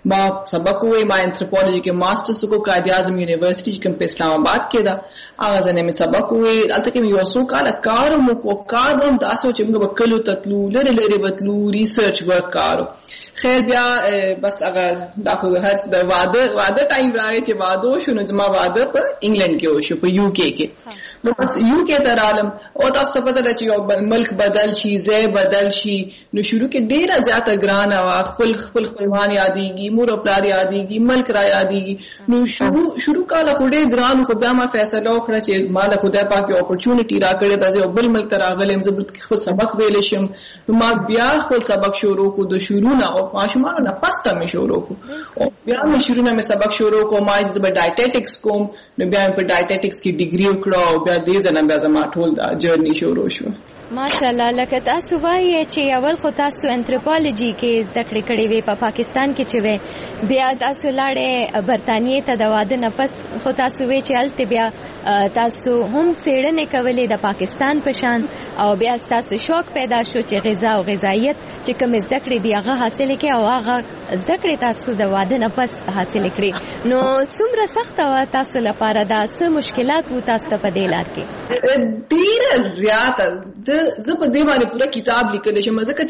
ما سبق وې ما انثروپولوژي کې ماسترز کو قائد اعظم یونیورسيټي کوم په اسلام آباد کې دا هغه ځنه مې سبق وې البته کې یو څو کال کار مو کو کار هم تاسو چې موږ وکړو تطلو لری وتلو ریسرچ ورک کارو خیر بیا بس اگر دا خو هر واده ټایم راغی چې واده شو نو زما واده په انګلند کې وشو په یو کې کې نو بس یو کې تر عالم او تاسو ته پته ده چې یو ملک بدل شي ځای بدل شي نو شروع کې ډیره زیاته ګران او خپل خپلوان یادېږي مور او پلار یادېږي ملک را یادېږي نو شروع کاله خو ډېر ګران خو بیا ما فیصله وکړه چې مال خدای پاک یو اپورچونټی را کړې ده چې بل ملک راغلم زه خپل سبق ویل شم نو ما بیا خپل سبق شروع کو د شروع نه او ماشومان نه پسته مې شروع کو او بیا مې شروع نه مې سبق شروع کو ما چې ډایټیټکس کوم نو بیا په ډایټیټکس کې ډیګري وکړه او بیا دې ځنه بیا زما ټول دا جرنی شروع شو. ماشاءالله لکه تاسو وایي چې اول خو تاسو انثروپولوژي کې زده کړې کړې وې په پاکستان کې چې وې بیا تاسو لاړې برتانیې ته د واده نه پس خو تاسو وې چې هلته بیا تاسو هم څېړنې کولې د پاکستان په شان او بیا تاسو شوق پیدا شو چې غذا او غذایت چې کوم زده کړې دي هغه حاصل کړئ او هغه زده کړې تاسو د واده نه پس حاصل کړئ نو څومره سخته وه تاسو لپاره دا څه مشکلات وو تاسو ته په دې لار کې؟ ډېره زیاته زه په دې باندې پوره کتاب لیکلی شم ځکه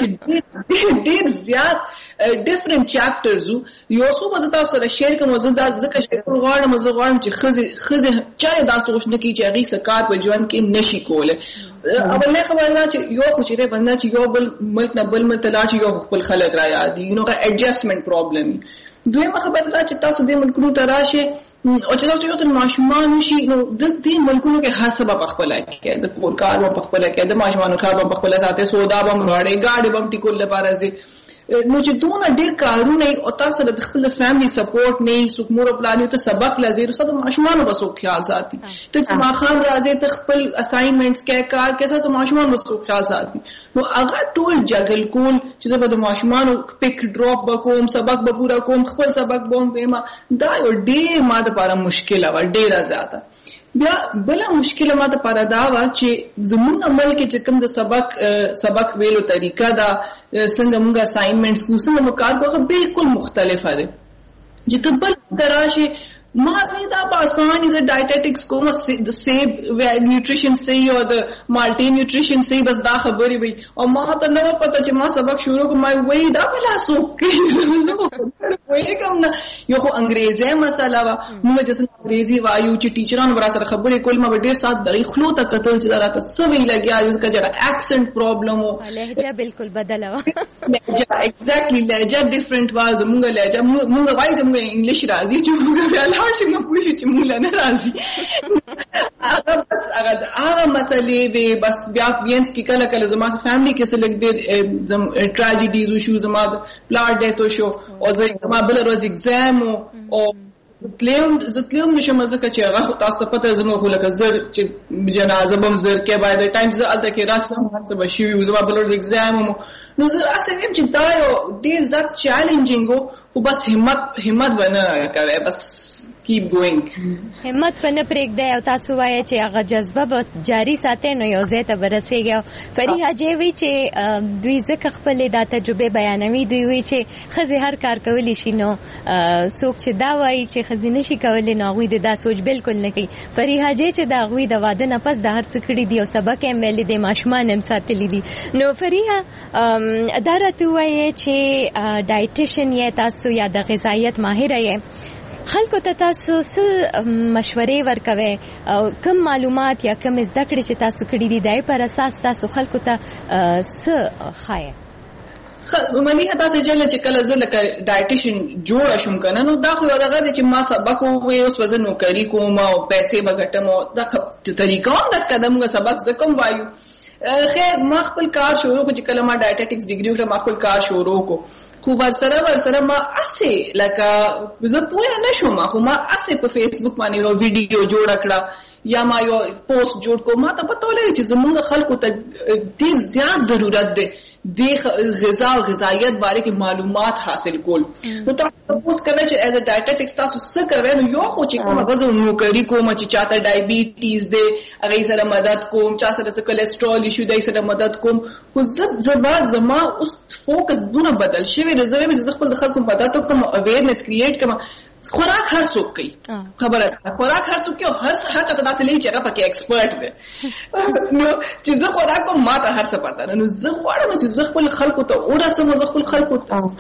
چې ډېر زیات ډیفرنٹ چاپټرز یو څو به زه تاسو سره شیر کوم زه ځکه شیر غواړم زه غواړم چې ښځې چا دا سوچ نه کړي چې هغې څه کار په ژوند کې نشي کولی اولنۍ خبره دا چې یو خو چې دی بنده چې یو بل ملک نه بل ملک ته لاړ شي یو خپل خلک را یادېږي نو هغه ایډجسټمنټ پرابلم وي. دویمه خبره دا چې تاسو دې ملکونو ته راشئ او چې تاسو یو څه ماشومان وشي نو د دې ملکونو کې هر څه به پخپله کوي د کور کار به پخپله کوي د ماشومانو کار به پخپله ساتي سودا به هم راوړئ ګاډې به هم ټیکول لپاره ځي نو چې دونه ډېر کارونه او تاسو د خپل فیملی سپورټ نه څوک مور او پلار ته سبق لازم رسو د ماشومانو به څوک خیال ساتي ته چې ماښام راځي ته خپل اساینمنټس کې کار کې تاسو ماشومان به څوک خیال ساتي نو هغه ټول جګل کول چې زه به د ماشومانو پک ډراپ به کوم سبق به پوره کوم خپل سبق به هم وایم دا یو ډېر ما دپاره مشکله وه ډېره زیاته. بیا بله مشکله ما دپاره دا وه چې زمونږ ملک کې چې کوم د سبق ویلو طریقه ده څنګه موږ اساینمنټس کوو څنګه موږ کار کوو هغه بالکل مختلفه ده چې ته بل ته راشې ما دا په اسانۍ زه ډایټیټکس کوم د سیب نیوټریشن صحیح او د مالټې نیوټریشن صحیح بس دا خبرې وي او ما ته نه پته چې ما سبق شروع کوم ما وایي دا بلا څوک کوي وایګم نه یو خو انګریزي مسله وه موږ چې څنګه انګریزي وایو چې ټیچرانو به راسره خبرې کول ما به ډېر ساعت دغې خولو ته کتل چې دا راته څه وی لګیا ځکه چې اکسنټ پرابلم و لهجه بالکل بدله وه لهجه اګزیکټلی لهجه ډفرنټ وه زمونږ لهجه موږ وایو چې موږ انګلیش راځي چې موږ بیا لاړ شو نو پوه شو چې موږ له نه راځي هغه مسلې وې بس بیا وینس کې کله کله زما فیملی کې څه لږ ډېر ټراجډیز وشو زما پلار ډیت وشو او زما بله ورځ اګزام او زه تلیم نشم ځکه چې هغه خو تاسو ته پته زما خو لکه زر چې جنازه به هم زر کې باید د ټایم زه هلته کې راسم هڅه به شوي وو زما بله ورځ اګزام نو زه هسې ویم چې دا یو ډېر زیات چیلنجینګ و خو بس همت به نه کوئ بس keep going همت په نه پرېږدئ او تاسو وایئ چې هغه جذبه به جاري ساتئ نو یو ځای ته به رسېږئ. فریحه جی وایي چې دوی ځکه خپلې دا تجربې بیانوي دوی وایي چې ښځې هر کار کولی شي نو څوک چې دا وایي چې ښځې نشي کولی نو هغوی د دا سوچ بالکل نه کوي. فریحه جی چې د هغوی د واده نه پس د هر څه کړي دي او سبق یې هم ویلی دی ماشومان هم ساتلي دي نو فریحه دا راته ووایئ چې ډایټیشن یې تاسو یا د غذایت ماهره یې خلکو ته تاسو څه مشورې ورکوئ او کم معلومات یا کم زده کړې چې تاسو کړي دي د هغې پر اساس تاسو خلکو ته څه ښایئ؟ ملیحه تاسو جله چې کله زه لکه ډایټیشن جوړه شم که نه نو دا خو یو دغه دی چې ما سبق ووایي اوس به زه نوکري کوم او پیسې به ګټم او دا طریقه هم درکه ده موږ سبق زه کوم وایو. خیر ما خپل کار شروع کړو چې کله ما ډایټیټکس ډیګري وکړه ما خپل کار شروع کړو خو ورسره ما اسې لکه زه پوهه نه شوم خو ما اسې په فیسبوک باندې یو ویډیو جوړه کړه یا ما یو پوسټ جوړ کړو ما ته پته ولګېده چې زموږ خلکو ته ډېر زیات ضرورت دی د غذا او غذایت باره کې معلومات حاصل کول. نو تاسو اوس کوي چې ایز ا ډایټیټکس تاسو څه کوئ؟ نو یو خو چې کومه وزن نوکری کوم چې چاته ډایبیټیز دی هغه سره مدد کوم، چا سره کولیسټرول ایشو دی سره مدد کوم. خو زما اوس فوکس دونه بدل شوی دی، زه به خپل خلکو مدد کوم، اویرنس کریټ کوم. خوراک هر څوک کوي، خبره خوراک هر څوک کوي، هر چاته داسې لې چې هغه پکې ایکسپرټ دی. نو چې زه خوراک کوم ما ته هر څه پته نه، نو زه غواړم چې زه خپل خلکو ته ورسم، زه خپل خلکو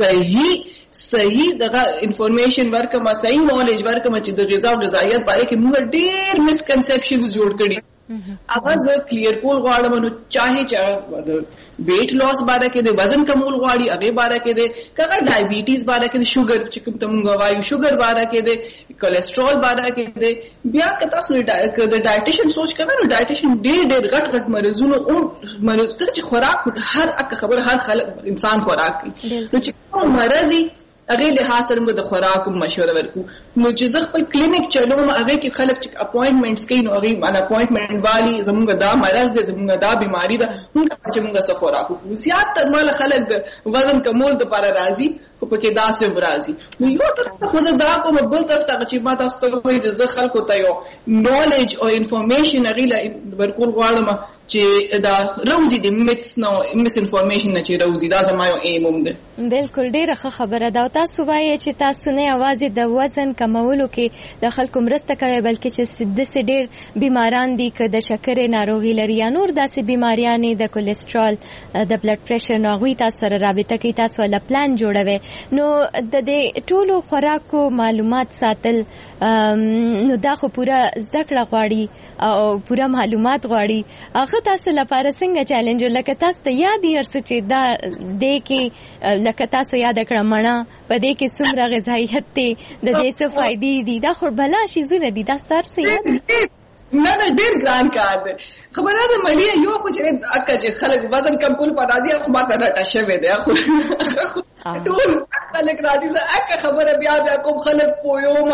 ته صحیح دغه انفارمیشن ورکم، صحیح نالج ورکم چې د غذا او غذایت باره کې موږ ډېر مسکنسپشنز جوړ کړي. هغه زه کلیر کول غواړم. نو چاهي چې ویټ لاس باره کې د وزن کمول غواړي هغه باره کې د کغه ډایبیټیز باره کې د شوګر چې کوم تمغه وایو شوګر باره کې د کولیسټرول باره کې د بیا که تاسو د ډایټیشن سوچ کوئ نو ډایټیشن ډېر غټ مرزونو مرز چې خوراک هر خبر هر خلک انسان خوراک کوي. نو چې کوم مرزي هغه له سره موږ د خوراک مشوره ورکو. نو چې زه خپل کلینیک چلوم هغه کې خلک چې اپوینټمنټس کوي نو هغه باندې اپوینټمنټ والی زموږ دا مرز دی، زموږ دا بیماری ده، موږ چې موږ څه خوراک کوو. زیات تر مال خلک د وزن کمول لپاره راځي خو پکې داسې ورازي. نو یو طرف خو زه دا کوم، بل طرف ته چې ما تاسو ته وایي چې زه خلکو ته یو نالج او انفارمیشن هغه ورکول غواړم چې دا روزي د میتس نو مس انفارمیشن نه چې روزي دا زما یو ایم هم ده. بالکل ډیره ښه خبره ده. تاسو وایي چې تاسو نه یوازې د وزن کمولو کې د خلکو مرسته کوي بلکې چې د ډېر بیماران دي که د شکرې ناروغي لري یا نور داسې بیماریان د کولیسټرول د بلډ پریشر نو هغوی تاسو سره رابطه کوي، تاسو ولا پلان جوړوي. نو د دې ټولو خوراکو معلومات ساتل نو دا خو پوره زده کړه غواړي او پوره معلومات غواړي. هغه تاسو لپاره څنګه چیلنج لکه تاسو ته یاد یې هر څه چې دا دې کې لکه تاسو یاد کړه مڼه په دې کې څومره غذایت دی، د دې څه فائدې دي، دا خو بلا شیزونه دي، دا ستاسو څه یاد دي؟ نه ډېر ګران کار دی. خبره ده ملي یو خو چې اکه چې خلک وزن کم کول په راځي خو ماته راټه شوی دی، خو ټول خلک راځي زه اکه خبره بیا کوم خلک پویوم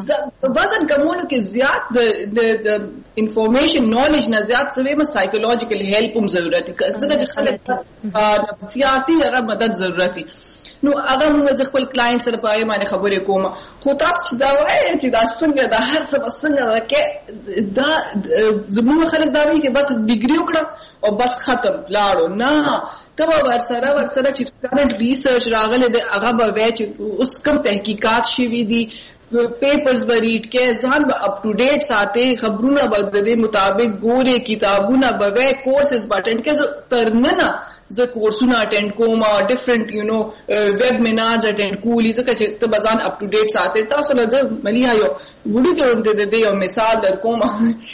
وزن کمولو کې زیات د انفارمیشن نالج نه زیات سوي ما سایکولوژیکل هیلپ هم ضرورت دي، ځکه چې خلک نفسیاتي هغه مدد ضرورت دي. نو هغه موږ خپل کلاینټ سره پای باندې خبرې کوم. خو تاسو چې دا وایي چې دا څنګه دا هر څه څنګه کې دا زموږ خلک دا وایي چې بس ډیګري وکړه او بس ختم لاړو. نه تبا ورسره چې کرنٹ ریسرچ راغله د هغه به وایي چې اوس کوم تحقیقات شوي دي، پیپرز به ریډ کې ځان به اپ ټو ډیټ ساتي، خبرونه به د دې مطابق ګوري، کتابونه به وایي، کورسز به اټینډ کې ترنه زه کورسونه اټینډ کوم، ډیفرنٹ ویبینارز اټینډ کولی، ځکه چې ته به ځان اپ ټو ډیټ ساتي. تاسو له زه مليها یو وړو کې د یو مثال در کوم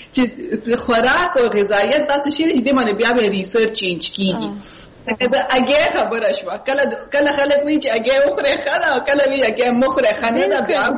چې خوراک او غذایت تاسو شي چې د باندې بیا ریسرچ چینج کیږي. دا اگه خبره شو کله خلک وی چې اگه وخره خاله او کله وی اگه مخره خانه دا بیا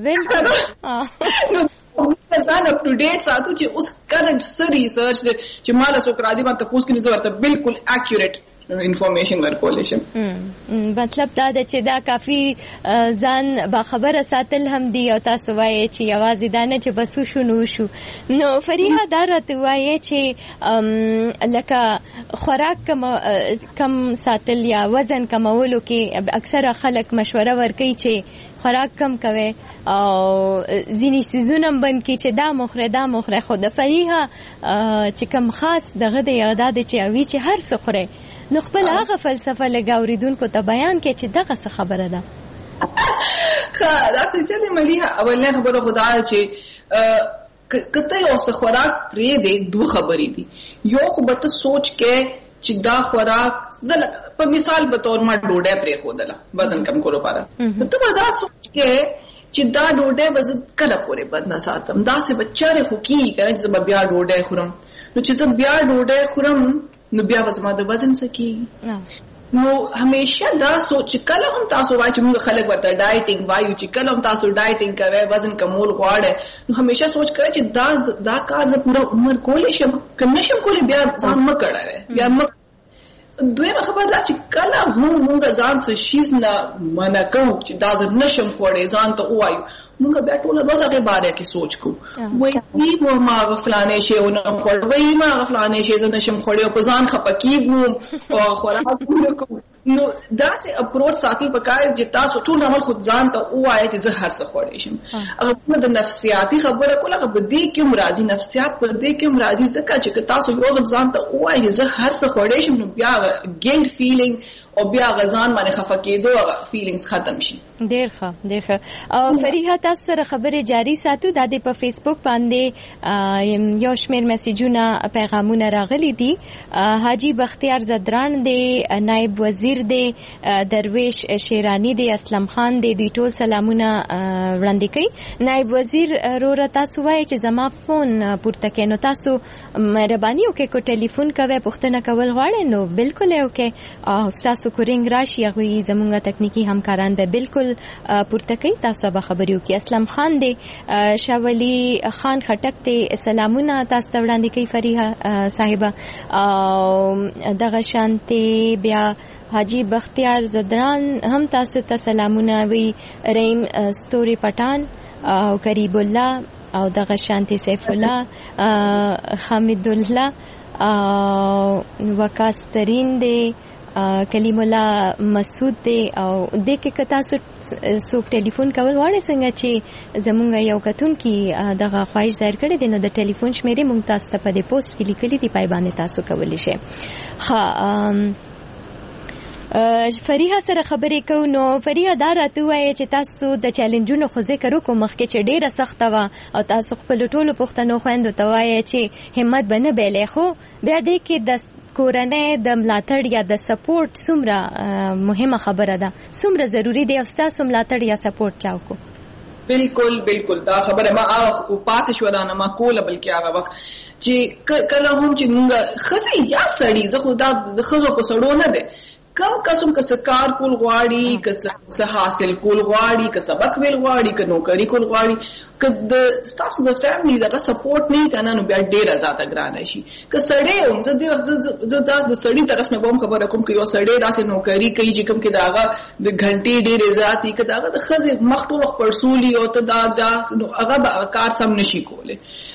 نو ځان اپ ټو ډیټ ساتو چې اوس کرنٹ س ریسرچ چې مال سو راځي باندې تاسو کې نظر ته بالکل اکیوریټ انفارمیشن ورکول شي. مطلب دا ده چې دا کافی ځان با خبره ساتل هم دی او تاسو وایي چې یوازې دا نه چې بس شو نو شو. نو فریحه دا راته وایي چې لکه خوراک کم ساتل یا وزن کمولو کې اکثره خلک مشوره ورکوي چې خوراک کم کوي او ځینې سیزونه بند کړي چې دا مخره خو د فریحه چې کم خاص دغه د یاده چې اوی چې هر څه خوري نو خپل هغه فلسفه لګاوریدونکو ته بیان کې چې دغه څه خبره ده. ښه دا څه مليها اولنه خبره خدا چې کته یو څه خوراک پرې دی دوه خبرې دي. یو خو به ته سوچ کې چې دا خوراک زله په مثال به تور ما ډوډۍ پرې خودله وزن کم کولو لپاره ته به دا سوچ کې چې دا ډوډۍ به کله پورې بد نه ساتم دا څه بچاره خو کی کنه چې به بیا ډوډۍ خورم نو چې زه بیا ډوډۍ خورم نو بیا به زما د وزن سکی نو همیشه دا سوچ کله هم تاسو وایي چې موږ خلک ورته ډایټینګ وایو چې کله هم تاسو ډایټینګ کوئ وزن کمول غواړئ نو همیشه سوچ کوئ چې دا کار زه پوره عمر کولی شم که نشم کولی بیا ځان مه کړوئ بیا مه. دویمه خبر دا چې کله هم موږ ځان څه شیز نه منع کوو چې دا زه نشم خوړی ځان ته ووایو موږ بیا ټول ورځ هغه باره کې سوچ کوو وایي ما غفلانه شی او نه خور وایي ما غفلانه شی زه نشم خوړی او په ځان خپکیږم او خوراک کوم. نو داسې اپروچ ساتل پکار چې تاسو ټول عمل خود ځان ته وایي چې زه هر څه خوړی شم. هغه د نفسیاتي خبره کوله هغه په دې کې مرادي نفسیات پر دې کې مرادي ځکه چې تاسو یو ځان ته وایي چې زه هر څه خوړی شم نو بیا ګیلټ فیلینګ او بیا غزان باندې خفه کېدو هغه فیلینګز ختم شي. ډېر ښه او فریحه تاسو سره خبرې جاری ساتو. دا د په فیسبوک باندې یو شمېر میسیجونه پیغامونه راغلي دي. حاجی بختیار زدران دی، نائب وزیر دی، درویش شیرانی دی، اسلم خان دی، دوی ټول سلامونه وړاندې کوي. نائب وزیر روره تاسو وایي چې زما فون پورته کړئ نو تاسو مهرباني وکړئ کو ټلیفون کوئ پوښتنه کول غواړئ نو بالکل یې وکړئ. تاسو کو رنګ راشي هغوی زمونږ تکنیکی همکاران به بالکل پورته کوي تاسو به خبرې وکړي. اسلم خان دی، شاولی خان خټک دی، سلامونه تاسو ته وړاندې کوي فریحه صاحبه. دغه شانتي بیا حاجی بختیار زدران هم تاسو ته سلامونه وی. رحیم ستوري پټان او قریب الله او دغه شانتي سیف الله، حمید الله وکاسترین دی، کلیم الله مسعود دی. او د کې کتا څوک ټلیفون کول غواړي څنګه چې زمونږ یو کتون کې دغه خواهش ظاهر کړی دی نو د ټلیفون شمیرې مونږ تاسو ته په دې پوسټ کې لیکلي دي، پای باندې تاسو کولی شئ. فریحه سره خبرې کوو نو فریحه دا راته وایي چې تاسو د چیلنجونو خو ذکر وکړو مخکې چې ډېره سخته وه او تاسو خپلو ټولو پښتنو خویندو ته وایي چې همت به نه بایلی، خو بیا دې کې د کورنۍ د ملاتړ یا د سپورټ څومره مهمه خبره ده، څومره ضروری دی او ستاسو ملاتړ یا سپورټ چا وکړو؟ بالکل دا خبره ما هغه پاتې شو دا نه ما کوله بلکې هغه وخت چې کله هم چې موږ ښځې یا سړي زه خو دا د ښځو په سړو نه دی کم قسم که کار کول غواړي که څه حاصل کول غواړي که سبق ویل غواړي که نوکري کول غواړي که د ستاسو د فیملی دغه سپورټ نه کنه نو بیا ډیره زیاته ګرانه شي. که سړی هم زه د سړي طرف نه به هم خبره کوم که یو سړی داسې نوکري کوي چې کوم کې د هغه د غنټې ډېرې زیاتې که د هغه د ښځې مخ ټول وخت پړسولي او ته دا نو هغه به کار سم نشي کولی.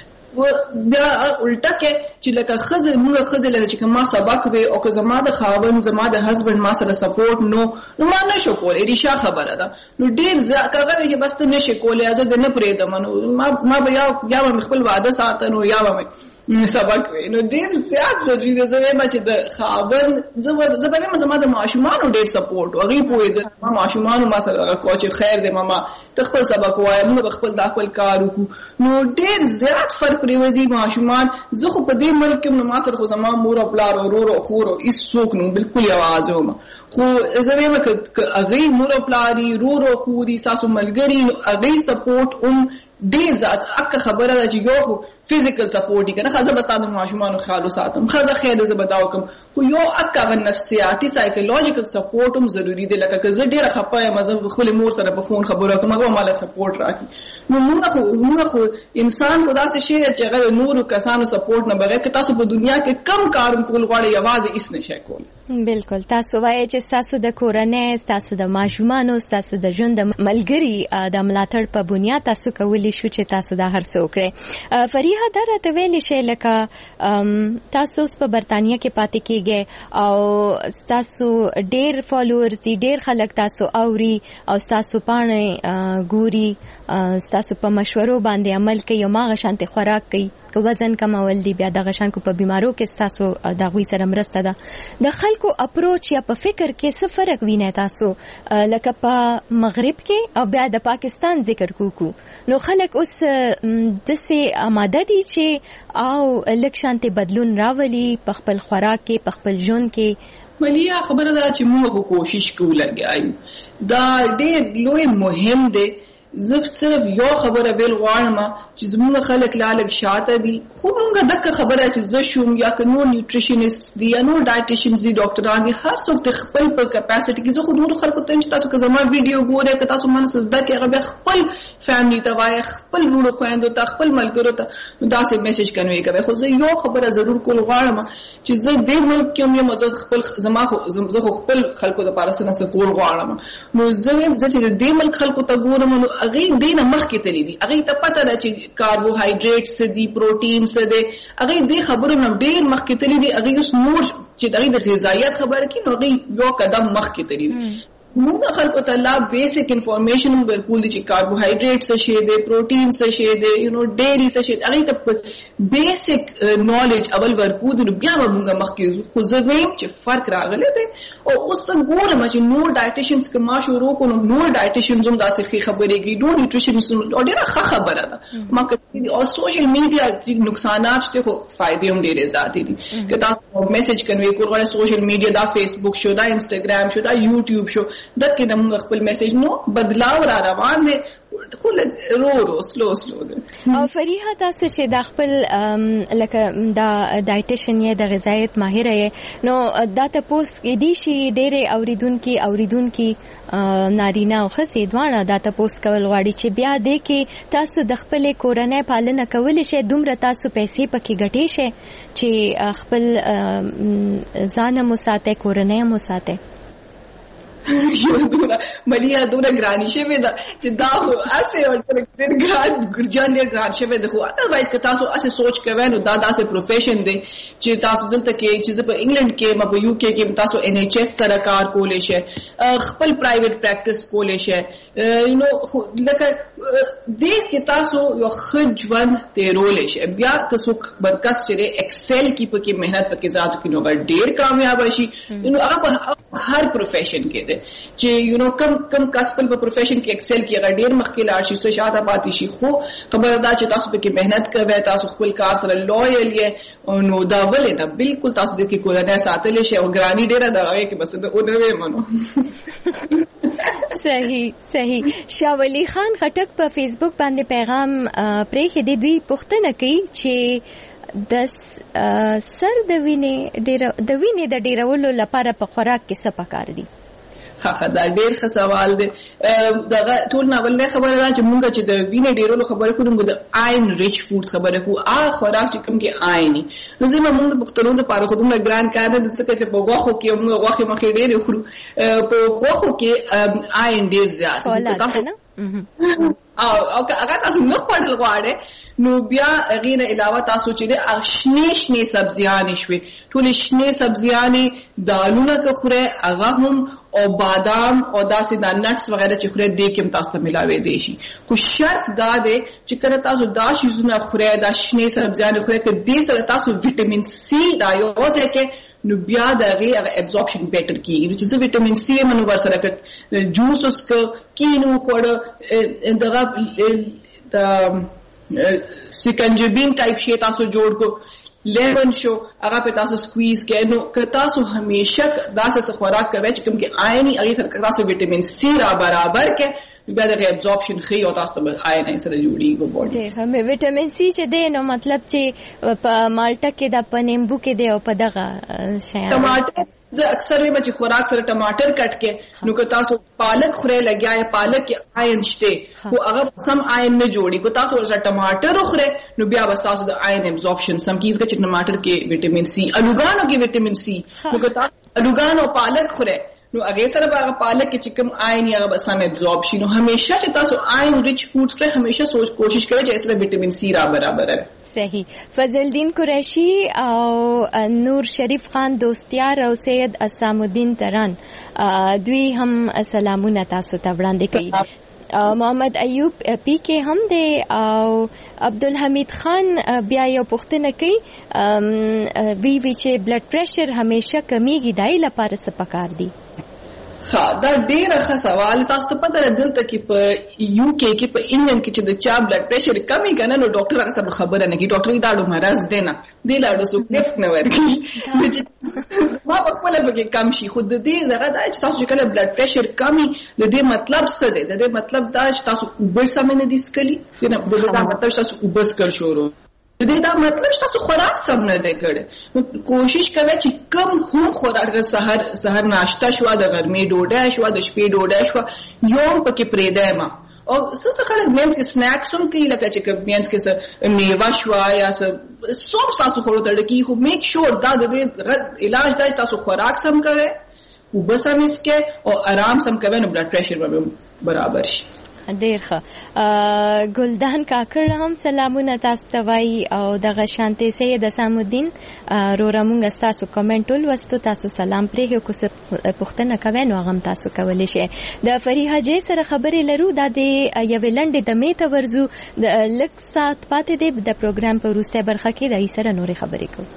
بیا الټه کې چې لکه ښځې موږ ښځې لکه چې ما سبق وی او که زما د خاوند زما د هسبند ما سره سپورټ نو ما نشو کولی، ریشه خبره ده. نو ډېر هغه دی چې بس ته نشي کولی زه د نه پرېږدم نو ما به یا به خپل وعده ساته نو یا به سبق وی. نو ډېر زیات ضروري دی زه وایم چې د خاوند زه به وایم زما د ماشومانو ډېر سپورټ هغوی پوهېدل ما ماشومانو ما سره هغه کوه چې خیر دی ماما ته خپل سبق وایه موږ به خپل دا خپل کار وکړو. نو ډېر زیات فرق پرېوځي ماشومان. زه خو په دې ملک کې نو ما سره خو زما مور او پلار او ورور او خور او هېڅ څوک نو بالکل یوازې وم، خو زه وایم که هغوی مور او پلار یي رور او خور یي ستاسو ملګري نو هغوی سپورټ هم ډېر زیات اکه خبره ده چې یو خو فزیکل سپورټ یې که نه ښه زه به ستا د ماشومانو خیال وساتم ښه زه خیر زه به دا وکړم خو یو اکه هغه نفسیاتي سایکولوژیکل سپورټ هم ضروري دی. لکه که زه ډېره خفه یم زه خپلې مور سره په فون خبره وکړم هغه به ماله سپورټ راکړي. نو موږ خو انسان خو داسې شی دی چې هغه د نورو کسانو سپورټ نه بغیر که تاسو په دنیا کې کم کار کول غواړئ یوازې هېڅ نشئ کولی. بالکل تاسو وایئ چې ستاسو د کورنۍ ستاسو د ماشومانو ستاسو د ژوند د ملګري د ملاتړ په بنیاد تاسو کولی شو چې تاسو دا هر څه وکړئ. فریحه دا راته ویلی شئ لکه تاسو اوس په برطانیه کې پاتې کیږئ او ستاسو ډېر فالوورز دي، ډېر خلک تاسو اوري او ستاسو پاڼې ګوري، ستاسو په مشورو باندې عمل کوي او ماغه شانتې خوراک کوي که وزن کمول دی بیا دغه شان کو په بیمارو کې ستاسو د هغوی سره مرسته ده. د خلکو اپروچ یا په فکر کې څه فرق وینئ تاسو لکه په مغرب کې او بیا د پاکستان ذکر کوو نو خلک اوس داسې آماده دي چې او لږ شانتې بدلون راولي په خپل خوراک کې په خپل ژوند کې؟ ملیا خبره ده چې موږ کوشش کوو لګیا یو دا ډېر لوی مهم دی. زه صرف یو خبره ویل غواړم چې زموږ خلک لا لږ شاته دي خو موږ دغه خبره چې زه شوم یا که نور نیوټریشنسټ دي یا نور ډایټیشنز دي ډاکټران دي هر څوک د خپل په کپاسټي کې زه خو نورو خلکو ته چې تاسو که زما ویډیو ګورئ که تاسو من څه زده کړئ هغه بیا خپل فیملي ته وایئ خپل وروڼو خویندو ته خپل ملګرو ته نو داسې میسج کنوي کوئ. خو زه یو خبره ضرور کول غواړم چې زه دې ملک کې هم یم زه خو خپل خلکو دپاره څه نه څه کول غواړم نو زه وایم زه چې د دې ملک خلکو ته ګورم نو هغه دینه مخکې تللی دي، هغه ته پته ده چې کاربوهایډریټ څه دي، پروټین څه دی، هغه دې خبرو نه ډېر مخکې تللی دي. هغه اوس نور چې هغه د غذایت خبره کوي نو هغه یو قدم مخکې تللی دي. موږ خلکو ته لا بیسیک انفارمیشن ورکول دي چې کاربوهایډریټ څه شی دی، پروټین څه شی دی، ډیری څه شی دی، هغه ته بیسیک نالج اول ورکو دي. بیا موږ مخکې ځو. خو زه وایم چې فرق راغلی دی او اوس ګورم چې نور ډایټیشنز که ما شروع کړو نور ډایټیشنز هم داسې خبرې کوي، نور نیوټریشنز ډېره ښه خبره ده. ما کړي او سوشل میډیا چې نقصانات شته خو فائدې هم ډېرې زیاتې دي. که تاسو میسج کنوي کول غواړئ سوشل میډیا، دا فیسبوک شو، دا انسټاګرام شو، دا یوټیوب شو، دغه د موږ خپل میسج نو بدلاو را روان دي خو رو سلو ده. او فریحه تاسو چې د خپل لکه دا ډایټیشن یا د غذایت ماهر یې نو دا تاسو کې دي شي ډېرې اوریدونکو نارینه او ښځې دواړه دا تاسو کول غواړي چې بیا دې کې تاسو د خپل کورنۍ پالنه کول شي، دومره تاسو پیسې پکې ګټې شي چې خپل ځان مو ساتي، کورنۍ مو ساتي. ملیا دونه ګرانی شوی ده چې دا خو اسې ورته ګران ګرجان ډېر ګران شوی ده. خو ادروایز که تاسو اسې سوچ کوئ نو دا داسې پروفیشن دی چې تاسو دلته کې چې زه په انګلند کې ما په یو کې تاسو NHS سره کار کولی شئ، خپل پرایویټ پریکټس کولی شئ، نو لکه دې کې تاسو یو ښه ژوند تېرولی شئ. بیا که څوک برکس چې دی ایکسل کې پکې محنت پکې ذات کړي نو ډېر کامیاب شي. نو هغه په هر پروفیشن کې دی چې کم کس په پروفیشن کې ایکسل کې هغه ډېر مخکې لاړ شي، څه شاته پاتې شي. خو خبره دا چې تاسو پکې محنت کوئ، تاسو خپل کار سره لویل یې نو دا ولې نه بالکل تاسو د کې کورنۍ ساتلی شي او ګرانی ډېره ده هغې کې بس او نه وې منو. صحیح. شاه ولی خان خټک په فیسبوک باندې پیغام پرېښی دی. دوی پوښتنه کوي چې د سر د وینې د ډیرولو لپاره په خوراک کې څه پکار دي؟ ښه دا ډېر ښه سوال دی. دغه ټول نه اولنۍ خبره ده چې مونږ چې د وینې ډېرولو خبره کوو موږ د آین ریچ فوډس خبره کوو، هغه خوراک چې کوم کې آین وي. نو ځکه موږ د پښتنو دپاره خو دومره ګران کار نه دی ځکه چې په غوښو کې موږ غوښې مخې ډېرې خورو، په غوښو کې آین ډېر زیات او هغه تاسو نه خوړل غواړئ نو بیا هغې نه علاوه تاسو چې دی شنې سبزیانې شوې، ټولې شنې سبزیانې دالونه که خورئ هغه هم او بادام او داسې دا نټس وغیره چې خورئ دې کې هم تاسو ته ملاوېدی شي. خو شرط دا دی چې کله تاسو دا شیزونه خورئ، دا شنې سبزیانې خورئ که دې سره تاسو ویټامین سي دا یو ځای کې نو بیا د هغې هغه ابزورپشن بیټر کېږي. نو چې زه ویټامین سي یم نو ورسره که جوس وڅښه، کینو خوړه، دغه د سکنجبین ټایپ شی تاسو جوړ کو، لیمن شو هغه په تاسو سکویز کې. نو که تاسو همیشه داسې خوراک کوئ چې کوم کې آین هغې سره تاسو ویټامین سي را برابر کې بیا دغه ابزورپشن ښه او تاسو ته آین سره جوړېږي باډي. ویټامین سي چې دی نو مطلب چې په مالټه کې ده، په نیمبو کې دی او په دغه شیانو. ټماټر زه اکثر وایم چې خوراک سره ټماټر کټ کې نو که تاسو پالک خورئ لګیا یا پالک کې آین شته خو هغه سم آین نه جوړي، کو تاسو ورسره ټماټر وخورئ نو بیا به تاسو د آین ابزورپشن سم کیږي چې ټماټر کې ویټامین سي، الوګانو کې ویټامین سي نو که تاسو الوګانو پالک خورئ نو هغې سره به هغه پالک کې چې کوم آین هغه به سم ابزورب شي. نو همیشه چې تاسو آین ریچ فوډس خورئ همیشه کوشش کوئ چې سره ویټامین سي را برابر وي. صحیح. فضل الدین قریشي او نور شریف خان دوستیار او سید اسام الدین تران دوی هم سلامونه تاسو ته وړاندې کوي. محمد ایوب پی کې هم دی او عبدالحمید خان بیا یو پوښتنه کوي وی چې بلډ پریشر همیشه کمیږي دای لپاره څه پکار دي؟ دا ډېره ښه سوال. تاسو ته پته ده دلته کې په یو کې په انګلند کې چې د چا بلډ پریشر کمی که نه نو ډاکټر هغه سره خبره نه کوي، ډاکټر دا ډو مرض دی نه دې لا ډو څوک ګفت نه ورکوي ما په خپله پکې کم شي. خو د دې دغه دا چې تاسو چې کله بلډ پریشر کمي د دې مطلب څه دی؟ د دې مطلب دا چې تاسو اوبه سمې نه دي څښلي، د دې دا مطلب چې تاسو اوبه څښل شروع، د دې دا مطلب چې تاسو خوراک سم نه دی کړی. نو کوشش کوئ چې کم هم خوراک سهار ناشته شوه، د غرمې ډوډۍ شوه، د شپې ډوډۍ شوه، یو هم پکې پرېږدی مه. او څه خلک مینځ کې سنیکس هم کوي لکه چې مینځ کې څه میوه شوه یا څه څوم ستاسو خوړو ته ډکي. خو میک شور دا د دې علاج دا چې تاسو خوراک سم کوئ، اوبه سم څښئ او آرام سم کوئ نو بلډ پریشر به برابر شي. ډیر ښه. ګلدان کاکړ هم سلامونه تاسو ته وایي او دغه شانتي سید اسام الدین رورا مونږ تاسو کمنټ ولوستو، تاسو سلام پرې کو څه پوښتنه کوي نو هغه تاسو کولی شئ. د فریحه جې سره خبرې لرو د یوې لنډې دمې ته ورځو، د لږ ساعت پاتې دی د پروګرام په وروستۍ برخه کې د سره نورې خبرې کوو.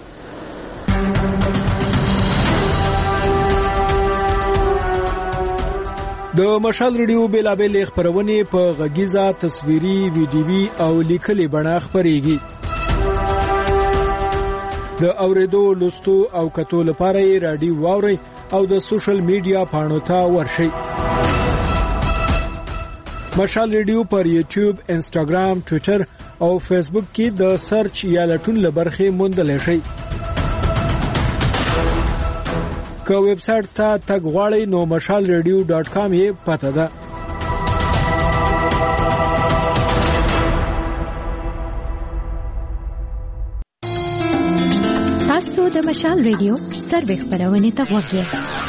د مشال ریډیو بیلابېل خبرونه په غږیزه، تصویري، ویډیوي او لیکلي بڼه خبريږي. د اوریدو، لوستو او کتو لپاره رادیو واوري او د سوشل میډیا پاڼو ته ورشئ. مشال ریډیو پر یوټیوب، انسټاګرام، ټوئیټر او فیسبوک کې د سرچ یا لټون لبرخه موندل شي. که ویب سټ ته تګ غواړئ نو mashalradio.com یې پته ده. تاسو د مشال ریډیو سروې خبرونه ته وګورئ.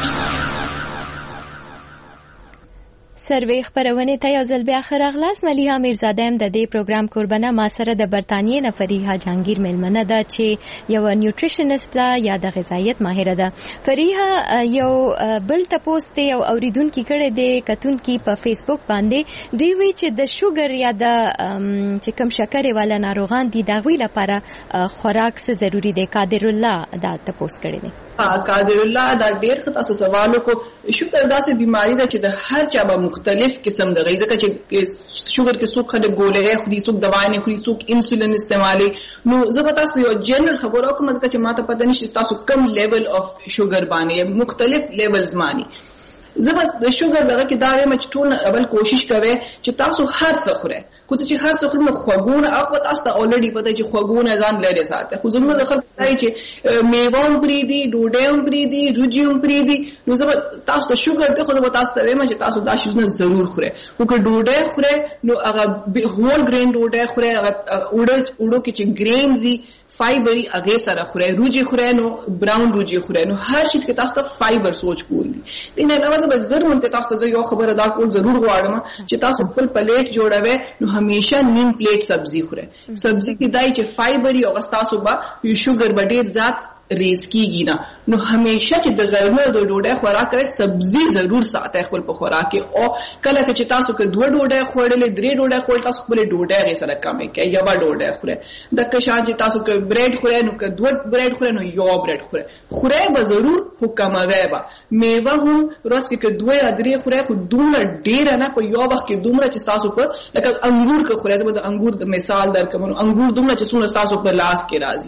سروې خبرونه ته یو ځل بیا خراغلاس. ملیحه میرزاده هم د دې پروګرام قربانه ما سره د برتانیې نه فریحه جهانگیر ملمنه ده چې یو نیوټریشنست ده یا د غذایت ماهره ده. فریحه یو بل تپوس ته یو اوریدونکو کړه د کتونکو په فیسبوک باندې دی وی چې د شوګر یا د چې کم شکرې والا ناروغان دي د غوي لپاره خوراک څه ضروری دی. قادر الله دا تپوس کړی دی. قادر الله دا ډیر خطا سوالو کو شوګر داسې بیماری ده چې د هر چا به مختلف قسم د غذا کې شوګر کې څوک خلک ګولې خوري، څوک دوايي نه خوري، څوک انسولین استعمالي. نو زه به تاسو یو جنرال خبرو کوم چې ماته پته نشي تاسو کم لیول اف شوګر باندې مختلف لیولز مانی. زه به د شوګر دغه کې دا وایم چې ټول اول کوشش کوئ چې تاسو هر څه خورئ، خو چې هر څه خورئ نو خوږونه هغه تاسو ته اولریډي پته چې خوږونه ځان لري ساتي. خو زموږ د خلکو راځي چې میوه هم پری دي، ډوډۍ هم پری دي، روجي هم پری دي. نو زه تاسو ته شوګر ته خو به تاسو ته وایم چې تاسو دا شیزونه ضرور خورئ. خو که ډوډۍ خورئ نو هغه هول ګرین ډوډۍ خورئ، هغه وړو کې چې ګرینز دي فایبري هغه سره خورئ، روجي خورئ نو براون روجي خورئ. نو هر چیز کې تاسو ته فایبر سوچ کول دي. دین علاوه زه به ضرور تاسو ته یو خبره دا کول ضرور غواړم چې تاسو خپل پلیټ جوړوي نو همیشه نیم پلیټ سبزی خورئ. سبزی کې دای چې فایبري او تاسو به شوګر به ډیر زیات ریز کیږي نه. نو همیشه چې د غرمه د ډوډۍ خوراک کوي سبزی ضرور ساتئ خپل په خوراک کې. او کله چې تاسو کې دوه ډوډۍ خوړلې، درې ډوډۍ خوړل، تاسو خپل ډوډۍ غي سره کمې کړئ، یو ډوډۍ خورئ. د کشان چې تاسو کې بریډ خورئ نو که دوه بریډ خورئ نو یو بریډ خورئ به ضرور، خو کموي به. میوه هم ورځ کې دوه یا درې خورئ، خو دومره ډیر نه په یو وخت کې دومره چې تاسو په لکه انګور کې خورئ. زه د انګور د مثال درکوم. انګور دومره چې څونه تاسو په لاس کې راځي.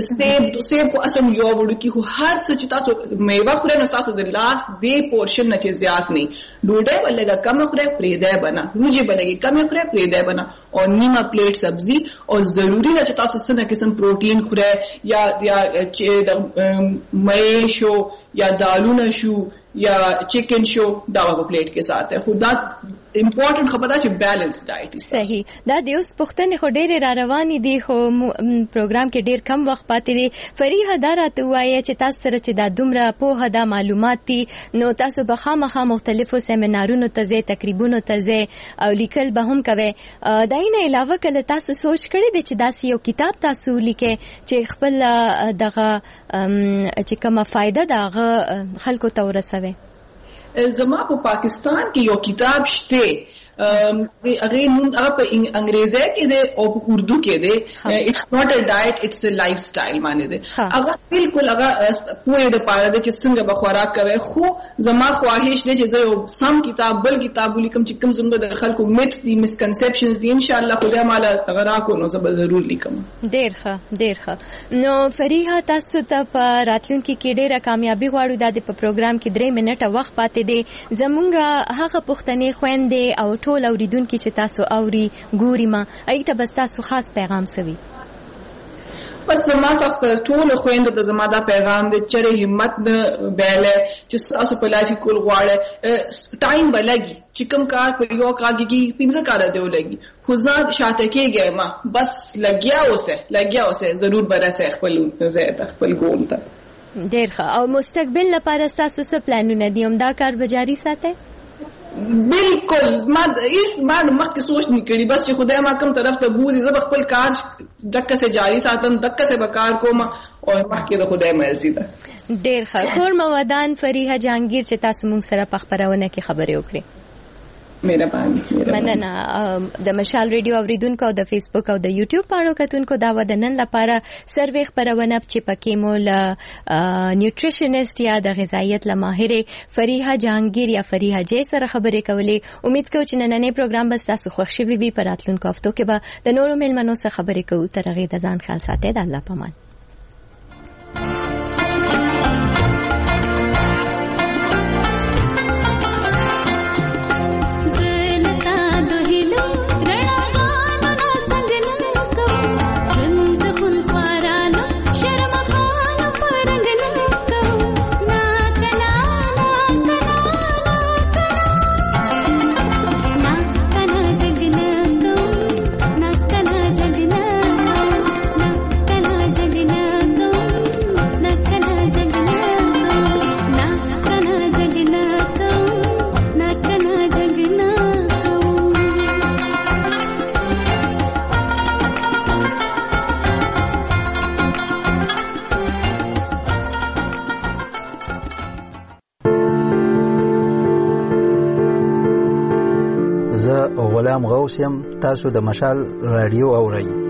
سیب خو اصل یو کی خو هر څه چې تاسو میوه خورئ نو تاسو د لاس دی پورشن نه چې زیات نه. ډوډۍ ولګه کم خورئ، پریده بنا، روجي بلګي کم خورئ، پریده بنا، او نیمه پلیټ سبزی. او ضروری نه چې تاسو څنګه قسم پروتین خورئ یا چې د مې شو یا دالونه شو یا چکن شو دا په پلیټ کې ساتي. خو دا امپورټنٹ خبره چې بیلانس ډایټ صحیح. دا د اوس پښتنې خو ډېر را روانې دي خو پروګرام کې ډېر کم وخت پاتې دی. فریحه دا راته وایي چې تاسو سره چې دا دومره پوهه دا معلومات دي نو تاسو به خامخا مختلفو سیمینارونو ته ځئ، تقریبونو ته ځئ او لیکل به هم کوئ. دا نه علاوه کله تاسو سوچ کړی دی چې داسې یو کتاب تاسو لیکئ چې خپل دغه چې کومه فایده ده هغه خلکو ته ورسوي؟ زما په پاکستان کې یو کتاب شته، هغه نوم هغه په انګریزي کې دی او په اردو کې دی. اټس ناٹ ا ډایټ اټس ا لایف سټایل باندې دی. هغه بالکل هغه پوهه د پاره د چې څنګه به خوراک کوي. خو زما خواهش دی چې زه یو سم کتاب بل کتاب ولیکم چې کوم زموږ د خلکو میتس دي، مسکنسپشنز دي. ان شاء الله خدای مال غرا کو نو زه به ضرور لیکم. ډیر ښه ډیر ښه. نو فریحه تاسو ته په راتلونکي کې ډیره کامیابی غواړو. د په پروګرام کې 3 منټه وخت پاتې دی. زمونږ هغه پښتنې خويندې او ټول اوریدونکو چې تاسو اوري ګوري ما ایته بس تاسو خاص پیغام سوي. بس زما تاسو ټول خويندو د زما دا پیغام د چره همت نه بیله چې تاسو په لایف کول غواړئ. ټایم بلګي چې کوم کار په یو کار کې 15 کال دی ولګي، خو ځان شاته کېږي ما بس لګیا اوسه ضرور برسه خپل ځای خپل ګول ته. ډیر ښه. او مستقبل لپاره تاسو څه پلانونه دي؟ هم دا کار به جاری ساتئ؟ بالکل ما مخکې سوچ نه کړی، بس چې خدای ما کوم طرف ته بوزي زه به خپل کار دقه سه جاری ساتم، دقه سه به کار کوم او مخکې د خدای مرزي ده. ډېر ښه. کور مودان فریحه جهانگیر چې تاسو موږ سره په خبرونه کې خبرې وکړې. مننه. د مشال ریډیو اوریدونکو او د فیسبوک او د یوټیوب پاڼو کتونکو دا و د نن لپاره سروې خبرونه چې پکې مو له نیوټریشنست یا د غذایت له ماهرې فریحه جهانگیر یا فریحه جې سره خبرې کولې. امید کوم چې نننې پروګرام به تاسو خوښ شوي وي. په راتلونکو هفتو کې به د نورو مېلمنو سره خبرې کوو. تر هغې د ځان خیال ساتئ. د الله په امان. غلام غوث یم. تاسو د مشال رادیو اورئ.